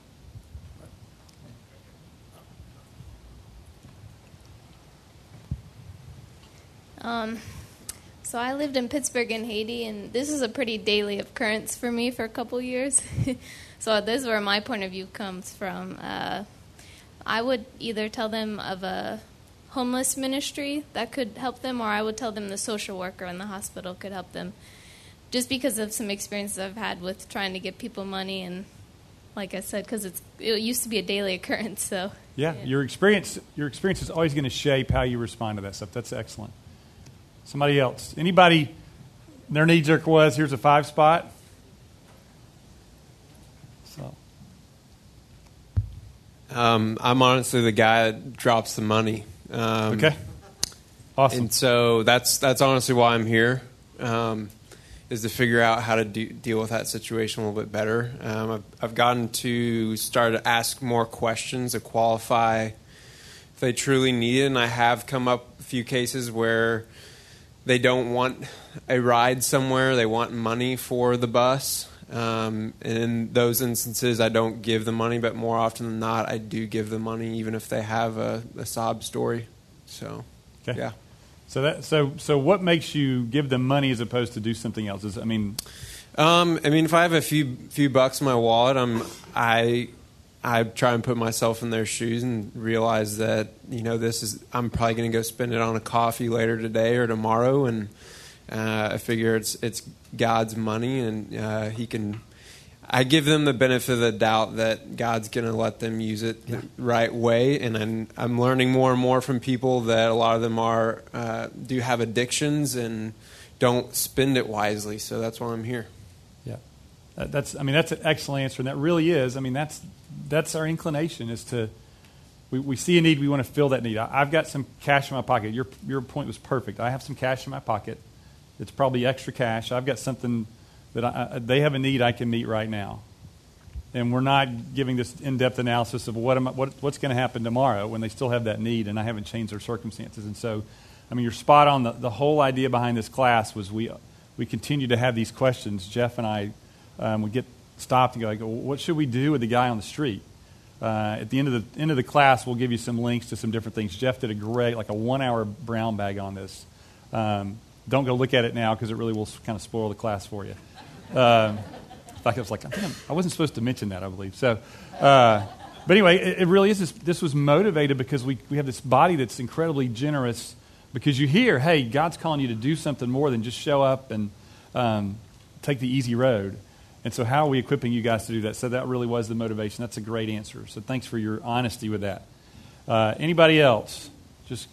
Um, so I lived in Pittsburgh in Haiti, and this is a pretty daily occurrence for me for a couple years. So this is where my point of view comes from. Uh, I would either tell them of a homeless ministry that could help them, or I would tell them the social worker in the hospital could help them, just because of some experiences I've had with trying to get people money, and like I said, because it's it used to be a daily occurrence. So yeah, yeah. your experience your experience is always going to shape how you respond to that stuff. That's excellent. Somebody else, anybody, their knee jerk was, here's a five spot. So um, I'm honestly the guy that drops the money. Um, okay. Awesome. And so that's that's honestly why I'm here, um, is to figure out how to do, deal with that situation a little bit better. Um, I've, I've gotten to start to ask more questions to qualify if they truly need it, and I have come up a few cases where they don't want a ride somewhere, they want money for the bus. Um, and in those instances, I don't give the money, but more often than not, I do give the money, even if they have a, a sob story. So, okay. yeah. So that so so what makes you give them money as opposed to do something else? Is, I mean, um, I mean, if I have a few few bucks in my wallet, I'm I I try and put myself in their shoes and realize that, you know, this is I'm probably going to go spend it on a coffee later today or tomorrow, and uh, I figure it's it's God's money, and uh, He can. I give them the benefit of the doubt that God's going to let them use it yeah. the right way, and I'm, I'm learning more and more from people that a lot of them are uh, do have addictions and don't spend it wisely. So that's why I'm here. Yeah, uh, that's. I mean, that's an excellent answer, and that really is. I mean, that's that's our inclination is to. We, we see a need, we want to fill that need. I, I've got some cash in my pocket. Your your point was perfect. I have some cash in my pocket. It's probably extra cash. I've got something that I, they have a need I can meet right now. And we're not giving this in-depth analysis of what, am I, what what's going to happen tomorrow when they still have that need and I haven't changed their circumstances. And so, I mean, you're spot on. The, the whole idea behind this class was we we continue to have these questions. Jeff and I um, would get stopped and go, like, well, what should we do with the guy on the street? Uh, at the end of the end of the class, we'll give you some links to some different things. Jeff did a great, like a one-hour brown bag on this. Um, don't go look at it now because it really will kind of spoil the class for you. Um, in fact, I was like, I, think I wasn't supposed to mention that, I believe. So, uh, but anyway, it, it really is. This, this was motivated because we, we have this body that's incredibly generous. Because you hear, hey, God's calling you to do something more than just show up and um, take the easy road. And so, how are we equipping you guys to do that? So that really was the motivation. That's a great answer. So thanks for your honesty with that. Uh, anybody else? Just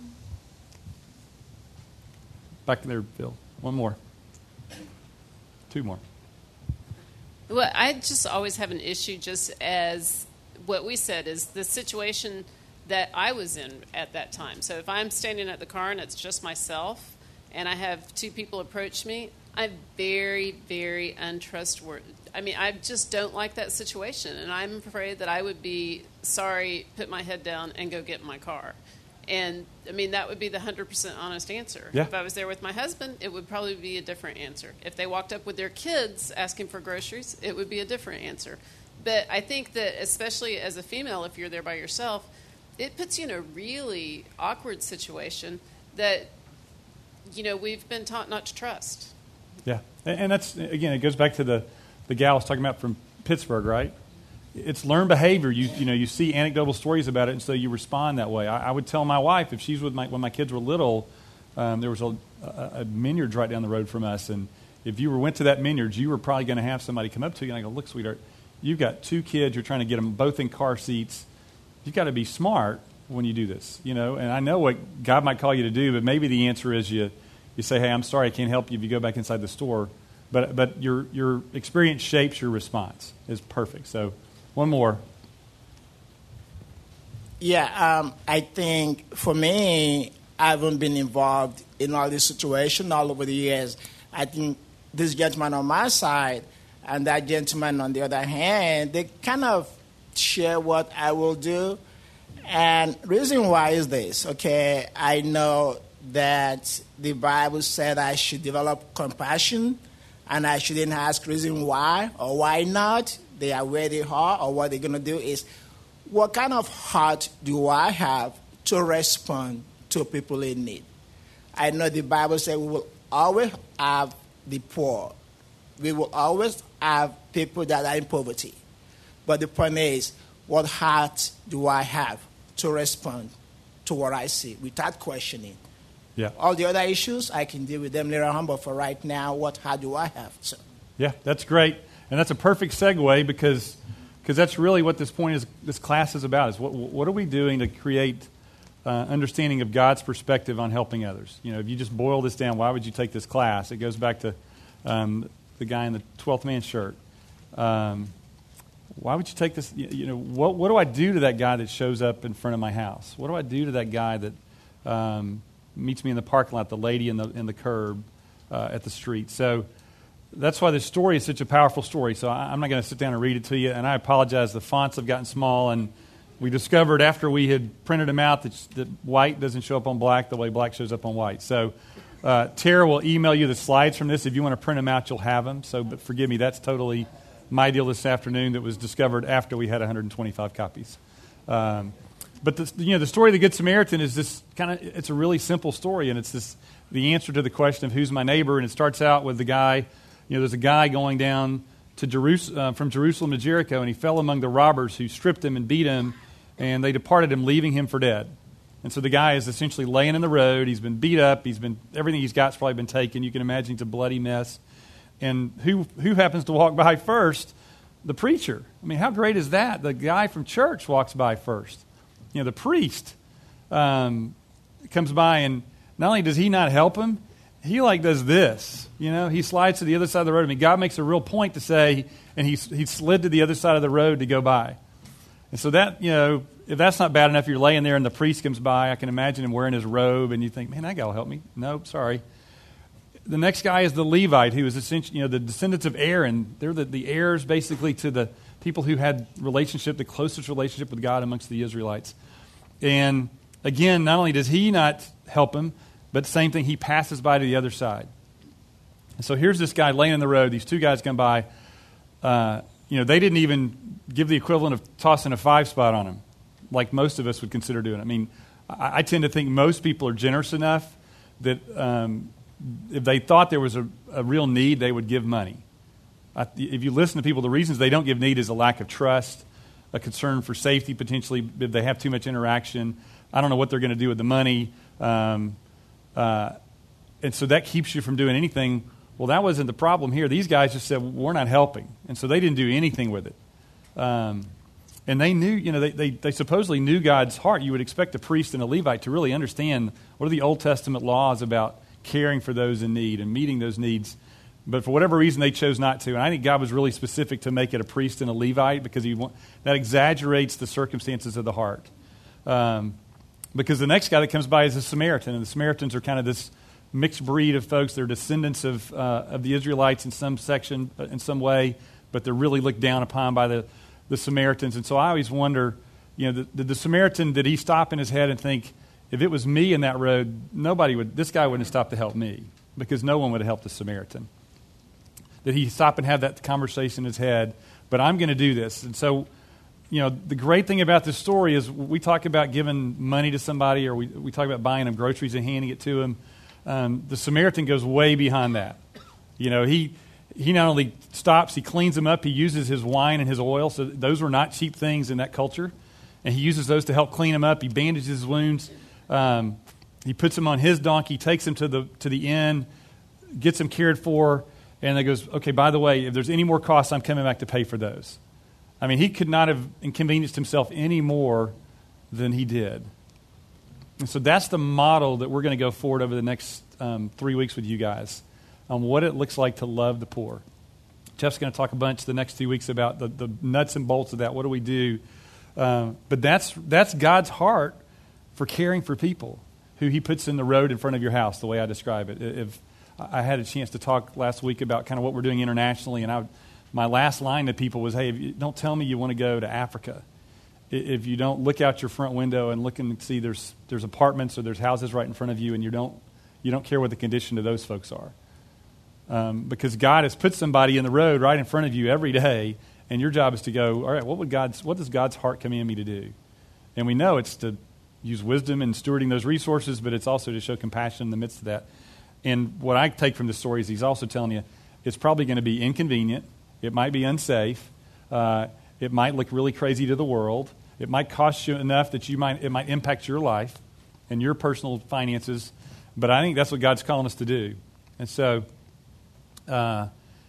back there, Bill. One more. Two more. Well, I just always have an issue, just as what we said, is the situation that I was in at that time. So if I'm standing at the car and it's just myself and I have two people approach me, I'm very, very untrustworthy. I mean, I just don't like that situation, and I'm afraid that I would be sorry, put my head down, and go get in my car. And, I mean, that would be the one hundred percent honest answer. Yeah. If I was there with my husband, it would probably be a different answer. If they walked up with their kids asking for groceries, it would be a different answer. But I think that, especially as a female, if you're there by yourself, it puts you in a really awkward situation that, you know, we've been taught not to trust. Yeah, and, and that's, again, it goes back to the, the gal I was talking about from Pittsburgh, right? It's learned behavior. You you know, you see anecdotal stories about it, and so you respond that way. I, I would tell my wife, if she's with my, when my kids were little, um, there was a, a, a vineyard right down the road from us, and if you were went to that vineyard, you were probably going to have somebody come up to you and I go, look, sweetheart, you've got two kids, you're trying to get them both in car seats. You've got to be smart when you do this, you know. And I know what God might call you to do, but maybe the answer is you you say, hey, I'm sorry, I can't help you if you go back inside the store. But but your your experience shapes your response. Is perfect. So one more. Yeah, um, I think for me, I haven't been involved in all this situation all over the years. I think this gentleman on my side and that gentleman on the other hand, they kind of share what I will do. And reason why is this, okay? I know that the Bible said I should develop compassion and I shouldn't ask reason why or why not. They are where they are, or what they're going to do is, what kind of heart do I have to respond to people in need? I know the Bible says we will always have the poor. We will always have people that are in poverty. But the point is, what heart do I have to respond to what I see without questioning? Yeah. All the other issues, I can deal with them later on, but for right now, what heart do I have? So. Yeah, that's great. And that's a perfect segue because because that's really what this point is. This class is about. Is what what are we doing to create uh, understanding of God's perspective on helping others? You know, if you just boil this down, why would you take this class? It goes back to um, the guy in the twelfth man shirt. Um, why would you take this? You, you know, what what do I do to that guy that shows up in front of my house? What do I do to that guy that um, meets me in the parking lot? The lady in the in the curb uh, at the street. So. That's why this story is such a powerful story. So I'm not going to sit down and read it to you. And I apologize. The fonts have gotten small. And we discovered after we had printed them out that, that white doesn't show up on black the way black shows up on white. So uh, Tara will email you the slides from this. If you want to print them out, you'll have them. So but forgive me. That's totally my deal this afternoon that was discovered after we had one hundred twenty-five copies. Um, but the, you know, the story of the Good Samaritan is this kind of, it's a really simple story. And it's this the answer to the question of who's my neighbor. And it starts out with the guy. You know, there's a guy going down to Jerus- uh, from Jerusalem to Jericho, and he fell among the robbers who stripped him and beat him, and they departed him, leaving him for dead. And so the guy is essentially laying in the road. He's been beat up. He's been everything he's got's probably been taken. You can imagine it's a bloody mess. And who who happens to walk by first? The preacher. I mean, how great is that? The guy from church walks by first. You know, the priest um, comes by, and not only does he not help him, he like does this, you know. He slides to the other side of the road. I mean, God makes a real point to say, and he he slid to the other side of the road to go by. And so that, you know, if that's not bad enough, you're laying there and the priest comes by. I can imagine him wearing his robe, and you think, man, that guy will help me. Nope, sorry. The next guy is the Levite, who is essentially, you know, the descendants of Aaron. They're the, the heirs basically to the people who had relationship, the closest relationship with God amongst the Israelites. And again, not only does he not help him, but same thing, he passes by to the other side. And so here's this guy laying in the road. These two guys come by. Uh, you know, they didn't even give the equivalent of tossing a five spot on him, like most of us would consider doing. I mean, I, I tend to think most people are generous enough that um, if they thought there was a, a real need, they would give money. I, if you listen to people, the reasons they don't give need is a lack of trust, a concern for safety potentially, if they have too much interaction. I don't know what they're going to do with the money. Um, Uh, and so that keeps you from doing anything. Well, that wasn't the problem here. These guys just said, we're not helping. And so they didn't do anything with it. Um, and they knew, you know, they, they, they supposedly knew God's heart. You would expect a priest and a Levite to really understand what are the Old Testament laws about caring for those in need and meeting those needs. But for whatever reason, they chose not to. And I think God was really specific to make it a priest and a Levite because he want, that exaggerates the circumstances of the heart. Um Because the next guy that comes by is a Samaritan, and the Samaritans are kind of this mixed breed of folks. They're descendants of uh, of the Israelites in some section, in some way, but they're really looked down upon by the, the Samaritans. And so I always wonder, you know, did the, the Samaritan, did he stop in his head and think, if it was me in that road, nobody would, this guy wouldn't have stopped to help me, because no one would have helped the Samaritan. Did he stop and have that conversation in his head, but I'm going to do this. And so you know, the great thing about this story is we talk about giving money to somebody, or we, we talk about buying them groceries and handing it to them. Um, the Samaritan goes way behind that. You know, he he not only stops, he cleans them up, he uses his wine and his oil. So those were not cheap things in that culture. And he uses those to help clean him up. He bandages his wounds. Um, he puts him on his donkey, takes him to the to the inn, gets him cared for, and then goes, okay, by the way, if there's any more costs, I'm coming back to pay for those. I mean, he could not have inconvenienced himself any more than he did. And so that's the model that we're going to go forward over the next um, three weeks with you guys on what it looks like to love the poor. Jeff's going to talk a bunch the next two weeks about the, the nuts and bolts of that. What do we do? Um, but that's that's God's heart for caring for people who he puts in the road in front of your house, the way I describe it. If I had a chance to talk last week about kind of what we're doing internationally, and I would, my last line to people was, hey, if you, don't tell me you want to go to Africa. If you don't look out your front window and look and see there's there's apartments or there's houses right in front of you, and you don't you don't care what the condition of those folks are. Um, because God has put somebody in the road right in front of you every day, and your job is to go, all right, what would God's what does God's heart command me to do? And we know it's to use wisdom in stewarding those resources, but it's also to show compassion in the midst of that. And what I take from this story is he's also telling you it's probably going to be inconvenient. It might be unsafe. Uh, it might look really crazy to the world. It might cost you enough that you might it might impact your life and your personal finances. But I think that's what God's calling us to do. And so, uh,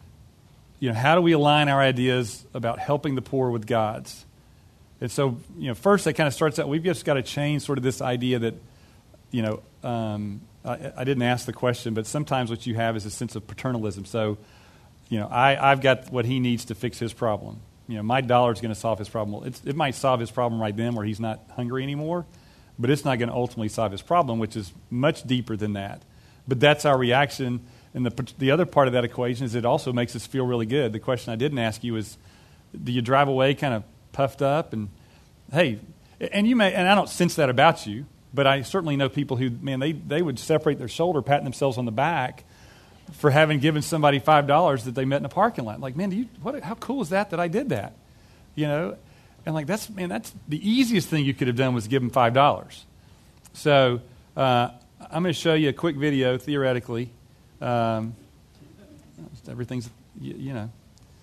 you know, how do we align our ideas about helping the poor with God's? And so, you know, first it kind of starts out, we've just got to change sort of this idea that, you know, um, I, I didn't ask the question, but sometimes what you have is a sense of paternalism. So, you know, I, I've got what he needs to fix his problem. You know, my dollar is going to solve his problem. Well, it's, it might solve his problem right then where he's not hungry anymore, but it's not going to ultimately solve his problem, which is much deeper than that. But that's our reaction. And the the other part of that equation is it also makes us feel really good. The question I didn't ask you is, do you drive away kind of puffed up? And, hey, and you may, and I don't sense that about you, but I certainly know people who, man, they, they would separate their shoulder, patting themselves on the back for having given somebody five dollars that they met in a parking lot. Like, man, do you, what, how cool is that that I did that? You know? And like, that's, man, that's the easiest thing you could have done was give them five dollars. So uh, I'm going to show you a quick video, theoretically. Um, everything's, you, you know.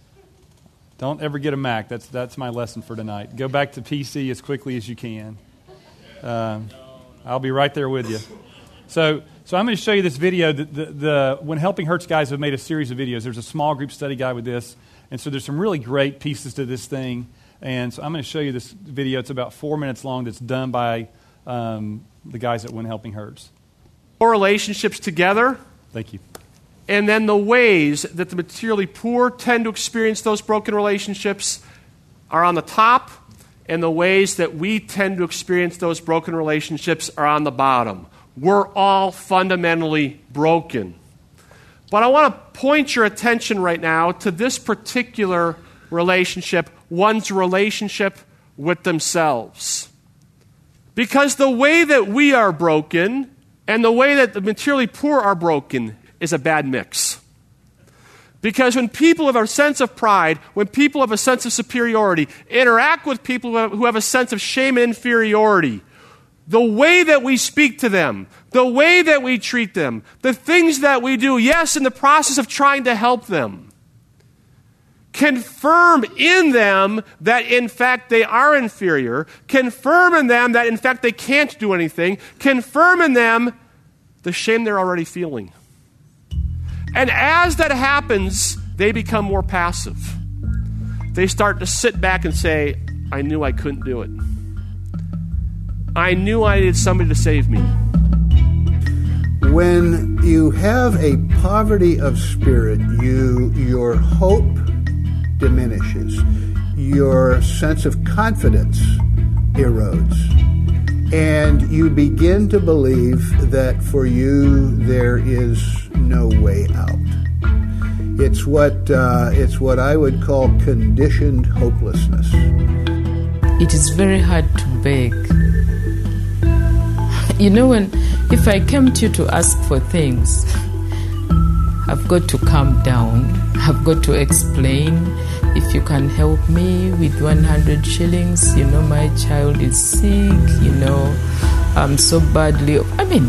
Don't ever get a Mac. That's that's my lesson for tonight. Go back to P C as quickly as you can. Um, I'll be right there with you. So, so I'm going to show you this video. The, the, the When Helping Hurts guys have made a series of videos. There's a small group study guide with this, and so there's some really great pieces to this thing. And so I'm going to show you this video. It's about four minutes long. That's done by um, the guys at When Helping Hurts. Relationships together. Thank you. And then the ways that the materially poor tend to experience those broken relationships are on the top, and the ways that we tend to experience those broken relationships are on the bottom. We're all fundamentally broken. But I want to point your attention right now to this particular relationship, one's relationship with themselves. Because the way that we are broken and the way that the materially poor are broken is a bad mix. Because when people have a sense of pride, when people have a sense of superiority, interact with people who have a sense of shame and inferiority, the way that we speak to them, the way that we treat them, the things that we do, yes, in the process of trying to help them, confirm in them that in fact they are inferior, confirm in them that in fact they can't do anything, confirm in them the shame they're already feeling. And as that happens, they become more passive. They start to sit back and say, I knew I couldn't do it. I knew I needed somebody to save me. When you have a poverty of spirit, you your hope diminishes. Your sense of confidence erodes. And you begin to believe that for you there is no way out. It's what uh, it's what I would call conditioned hopelessness. It is very hard to beg. You know, when if I came to you to ask for things, I've got to calm down. I've got to explain, if you can help me with one hundred shillings, you know, my child is sick, you know, I'm so badly... I mean,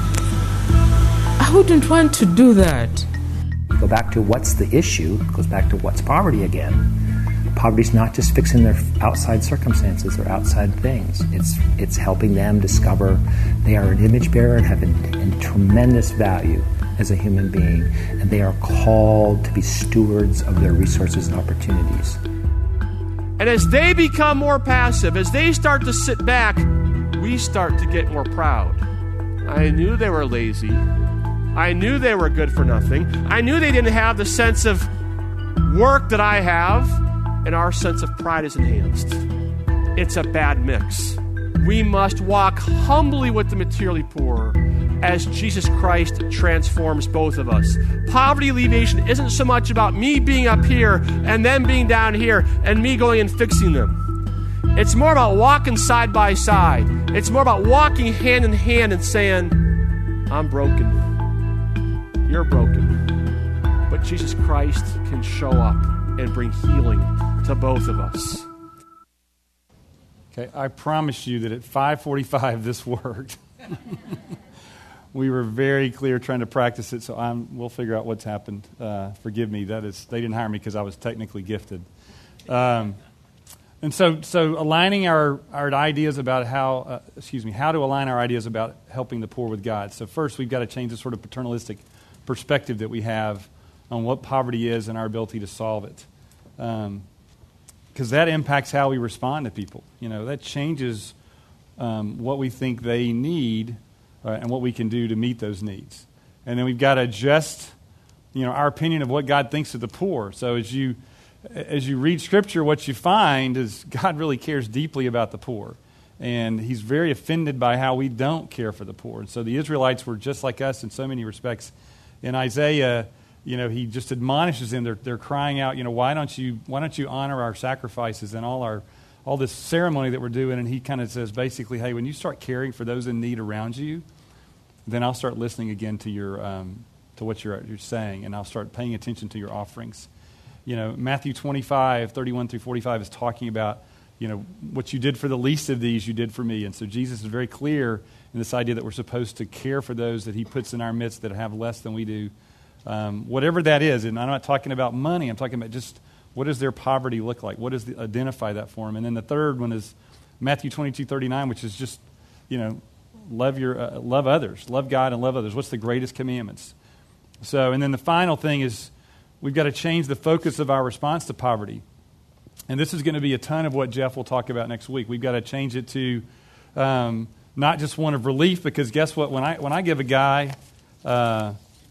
I wouldn't want to do that. Go back to what's the issue, goes back to what's poverty again. Poverty's not just fixing their outside circumstances or outside things. It's it's helping them discover they are an image bearer and have a, a tremendous value as a human being, and they are called to be stewards of their resources and opportunities. And as they become more passive, as they start to sit back, we start to get more proud. I knew they were lazy. I knew they were good for nothing. I knew they didn't have the sense of work that I have, and our sense of pride is enhanced. It's a bad mix. We must walk humbly with the materially poor as Jesus Christ transforms both of us. Poverty alleviation isn't so much about me being up here and them being down here and me going and fixing them. It's more about walking side by side. It's more about walking hand in hand and saying, I'm broken. You're broken. But Jesus Christ can show up and bring healing to both of us. Okay, I promise you that at five forty-five this worked. We were very clear trying to practice it, so I'm, we'll figure out what's happened. Uh, forgive me. That is, they didn't hire me because I was technically gifted. Um, and so, so aligning our, our ideas about how, uh, excuse me, how to align our ideas about helping the poor with God. So first, we've got to change the sort of paternalistic perspective that we have on what poverty is and our ability to solve it. Um, because that impacts how we respond to people. You know, that changes um, what we think they need uh, and what we can do to meet those needs. And then we've got to adjust, you know, our opinion of what God thinks of the poor. So as you as you read Scripture, what you find is God really cares deeply about the poor. And He's very offended by how we don't care for the poor. And so the Israelites were just like us in so many respects. In Isaiah, you know, he just admonishes them. They're, they're crying out, you know, why don't you why don't you honor our sacrifices and all our all this ceremony that we're doing? And he kind of says basically, hey, when you start caring for those in need around you, then I'll start listening again to your um, to what you're you're saying, and I'll start paying attention to your offerings. You know, Matthew twenty-five, thirty-one through forty-five is talking about, you know, what you did for the least of these, you did for me. And so Jesus is very clear in this idea that we're supposed to care for those that He puts in our midst that have less than we do. Um, whatever that is, and I'm not talking about money, I'm talking about just what does their poverty look like? What does the, identify that for them? And then the third one is Matthew twenty-two, thirty-nine, which is just, you know, love your uh, love others, love God and love others. What's the greatest commandments? So, and then the final thing is we've got to change the focus of our response to poverty. And this is going to be a ton of what Jeff will talk about next week. We've got to change it to um, not just one of relief, because guess what? When I when I give a guy uh,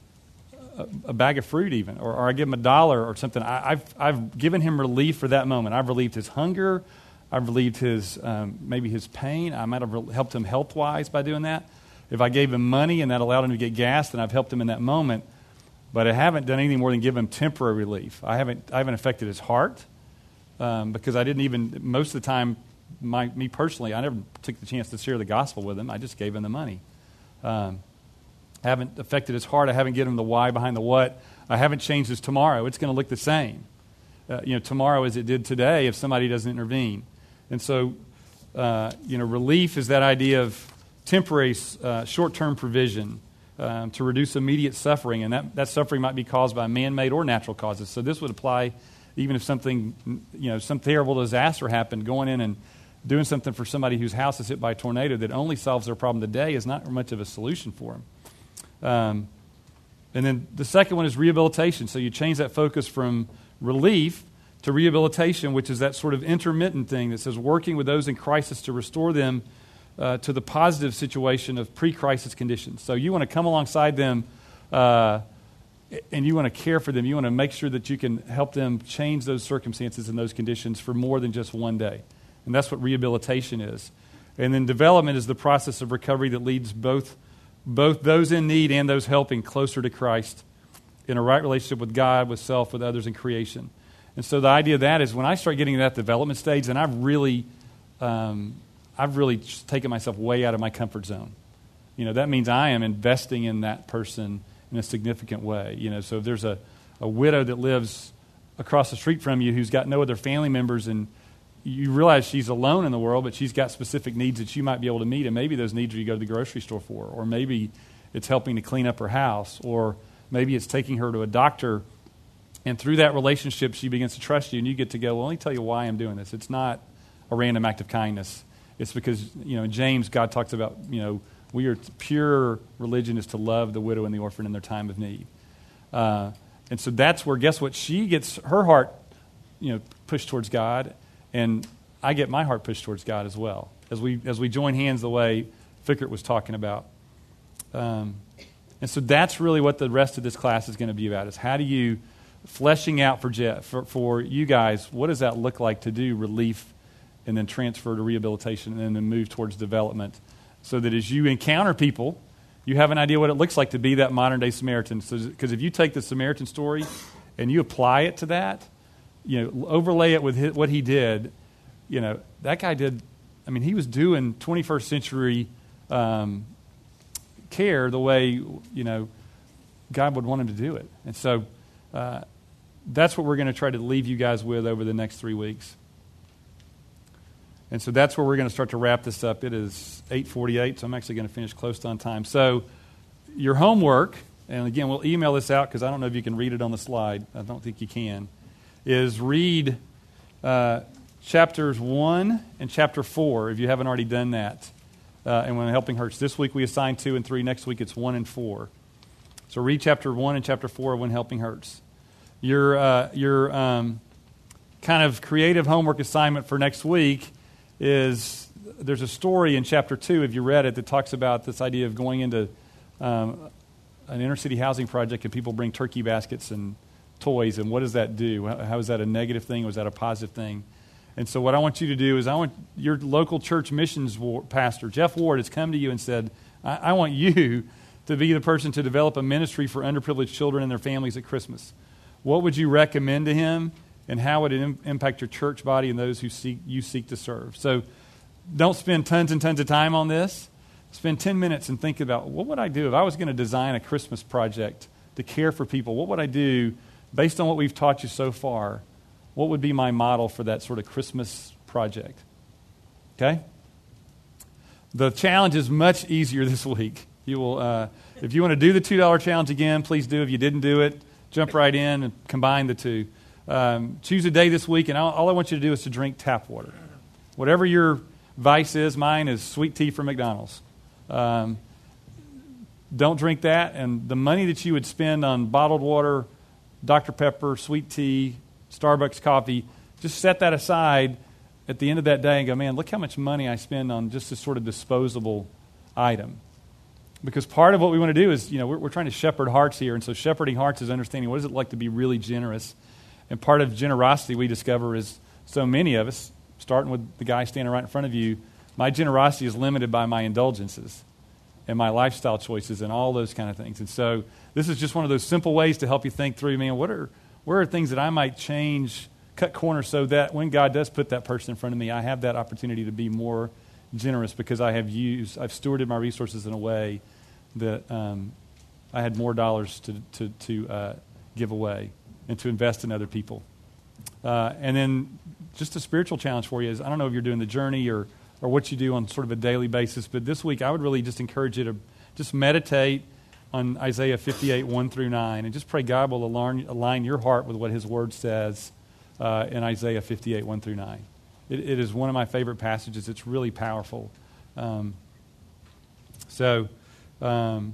a, a bag of fruit, even, or, or I give him a dollar or something, I, I've I've given him relief for that moment. I've relieved his hunger. I've relieved his um, maybe his pain. I might have re- helped him health wise by doing that. If I gave him money and that allowed him to get gas, then I've helped him in that moment. But I haven't done anything more than give him temporary relief. I haven't I haven't affected his heart. Um, because I didn't even, most of the time, my, me personally, I never took the chance to share the gospel with him. I just gave him the money. Um, I haven't affected his heart. I haven't given him the why behind the what. I haven't changed his tomorrow. It's going to look the same, uh, you know, tomorrow as it did today if somebody doesn't intervene. And so, uh, you know, relief is that idea of temporary, uh, short-term provision um, to reduce immediate suffering, and that, that suffering might be caused by man-made or natural causes. So this would apply even if something, you know, some terrible disaster happened, going in and doing something for somebody whose house is hit by a tornado that only solves their problem today is not much of a solution for them. Um, and then the second one is rehabilitation. So you change that focus from relief to rehabilitation, which is that sort of intermittent thing that says working with those in crisis to restore them uh, to the positive situation of pre-crisis conditions. So you want to come alongside them uh and you want to care for them. You want to make sure that you can help them change those circumstances and those conditions for more than just one day. And that's what rehabilitation is. And then development is the process of recovery that leads both, both those in need and those helping closer to Christ in a right relationship with God, with self, with others, and creation. And so the idea of that is when I start getting to that development stage, and I've really, um, I've really taken myself way out of my comfort zone. You know, that means I am investing in that person in a significant way. You know, so if there's a, a widow that lives across the street from you who's got no other family members, and you realize she's alone in the world, but she's got specific needs that you might be able to meet, and maybe those needs are you go to the grocery store for, or maybe it's helping to clean up her house, or maybe it's taking her to a doctor, and through that relationship she begins to trust you, and you get to go, well, let me tell you why I'm doing this. It's not a random act of kindness. It's because, you know, in James, God talks about, you know, we are pure religion is to love the widow and the orphan in their time of need. Uh, and so that's where, guess what? She gets her heart, you know, pushed towards God, and I get my heart pushed towards God as well, as we as we join hands the way Fickert was talking about. Um, and so that's really what the rest of this class is going to be about, is how do you, fleshing out for, Jeff, for, for you guys, what does that look like to do relief and then transfer to rehabilitation and then move towards development, so that as you encounter people, you have an idea what it looks like to be that modern-day Samaritan. Because so, if you take the Samaritan story and you apply it to that, you know, overlay it with his, what he did, you know, that guy did, I mean, he was doing twenty-first century um, care the way, you know, God would want him to do it. And so uh, that's what we're going to try to leave you guys with over the next three weeks. And so that's where we're going to start to wrap this up. It is eight forty-eight, so I'm actually going to finish close to on time. So your homework, and again, we'll email this out because I don't know if you can read it on the slide. I don't think you can, is read uh, chapters one and chapter four, if you haven't already done that, uh, and When Helping Hurts. This week we assigned two and three. Next week it's one and four. So read chapter one and chapter four of When Helping Hurts. Your, uh, your um, kind of creative homework assignment for next week is, there's a story in chapter two, if you read it, that talks about this idea of going into um, an inner city housing project and people bring turkey baskets and toys, and what does that do? How, how is that a negative thing, or is that a positive thing? And so what I want you to do is, I want your local church missions war, pastor, Jeff Ward, has come to you and said, I, I want you to be the person to develop a ministry for underprivileged children and their families at Christmas. What would you recommend to him? And how would it im- impact your church body and those who seek, you seek to serve? So don't spend tons and tons of time on this. Spend ten minutes and think about, what would I do if I was going to design a Christmas project to care for people? What would I do based on what we've taught you so far? What would be my model for that sort of Christmas project? Okay? The challenge is much easier this week. You will, uh, if you want to do the two dollar challenge again, please do. If you didn't do it, jump right in and combine the two. Um, choose a day this week, and all, all I want you to do is to drink tap water. Whatever your vice is, mine is sweet tea from McDonald's. Um, don't drink that, and the money that you would spend on bottled water, Doctor Pepper, sweet tea, Starbucks coffee, just set that aside at the end of that day and go, man, look how much money I spend on just this sort of disposable item. Because part of what we want to do is, you know, we're, we're trying to shepherd hearts here, and so shepherding hearts is understanding what is it like to be really generous. And part of generosity we discover is, so many of us, starting with the guy standing right in front of you, my generosity is limited by my indulgences and my lifestyle choices and all those kind of things. And so this is just one of those simple ways to help you think through, man, what are, where are things that I might change, cut corners, so that when God does put that person in front of me, I have that opportunity to be more generous because I have used, I've stewarded my resources in a way that um, I had more dollars to, to, to uh, give away and to invest in other people. Uh, and then just a spiritual challenge for you is, I don't know if you're doing the journey or, or what you do on sort of a daily basis, but this week I would really just encourage you to just meditate on Isaiah fifty-eight, one through nine, and just pray God will align, align your heart with what his word says uh, in Isaiah fifty-eight, one through nine. It, it is one of my favorite passages. It's really powerful. Um, so... Um,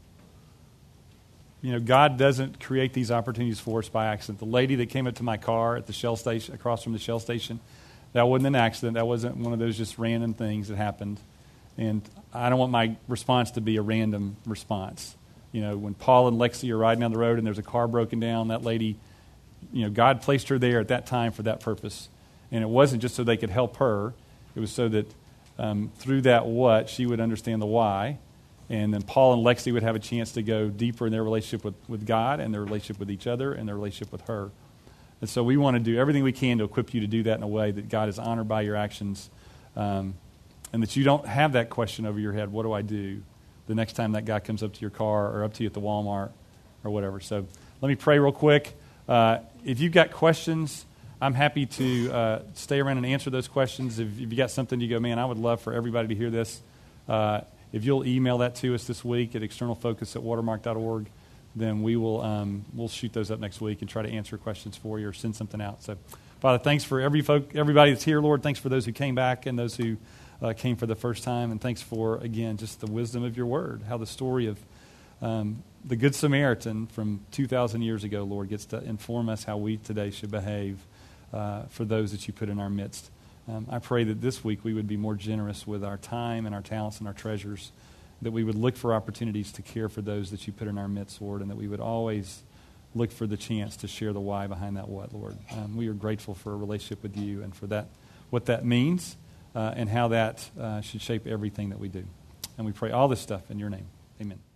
You know, God doesn't create these opportunities for us by accident. The lady that came up to my car at the Shell station, across from the Shell station, that wasn't an accident. That wasn't one of those just random things that happened. And I don't want my response to be a random response. You know, when Paul and Lexi are riding down the road and there's a car broken down, that lady, you know, God placed her there at that time for that purpose. And it wasn't just so they could help her. It was so that um, through that what, she would understand the why. And then Paul and Lexi would have a chance to go deeper in their relationship with, with God and their relationship with each other and their relationship with her. And so we want to do everything we can to equip you to do that in a way that God is honored by your actions, um, and that you don't have that question over your head, what do I do? the next time that guy comes up to your car or up to you at the Walmart or whatever. So let me pray real quick. Uh, if you've got questions, I'm happy to uh, stay around and answer those questions. If, if you got something you go, man, I would love for everybody to hear this. Uh, if you'll email that to us this week at externalfocus at watermark dot org, then we will um, we'll shoot those up next week and try to answer questions for you or send something out. So, Father, thanks for every folk, everybody that's here, Lord. Thanks for those who came back and those who uh, came for the first time. And thanks for, again, just the wisdom of your word, how the story of um, the Good Samaritan from two thousand years ago, Lord, gets to inform us how we today should behave uh, for those that you put in our midst. Um, I pray that this week we would be more generous with our time and our talents and our treasures, that we would look for opportunities to care for those that you put in our midst, Lord, and that we would always look for the chance to share the why behind that what, Lord. Um, we are grateful for a relationship with you and for that, what that means uh, and how that uh, should shape everything that we do. And we pray all this stuff in your name. Amen.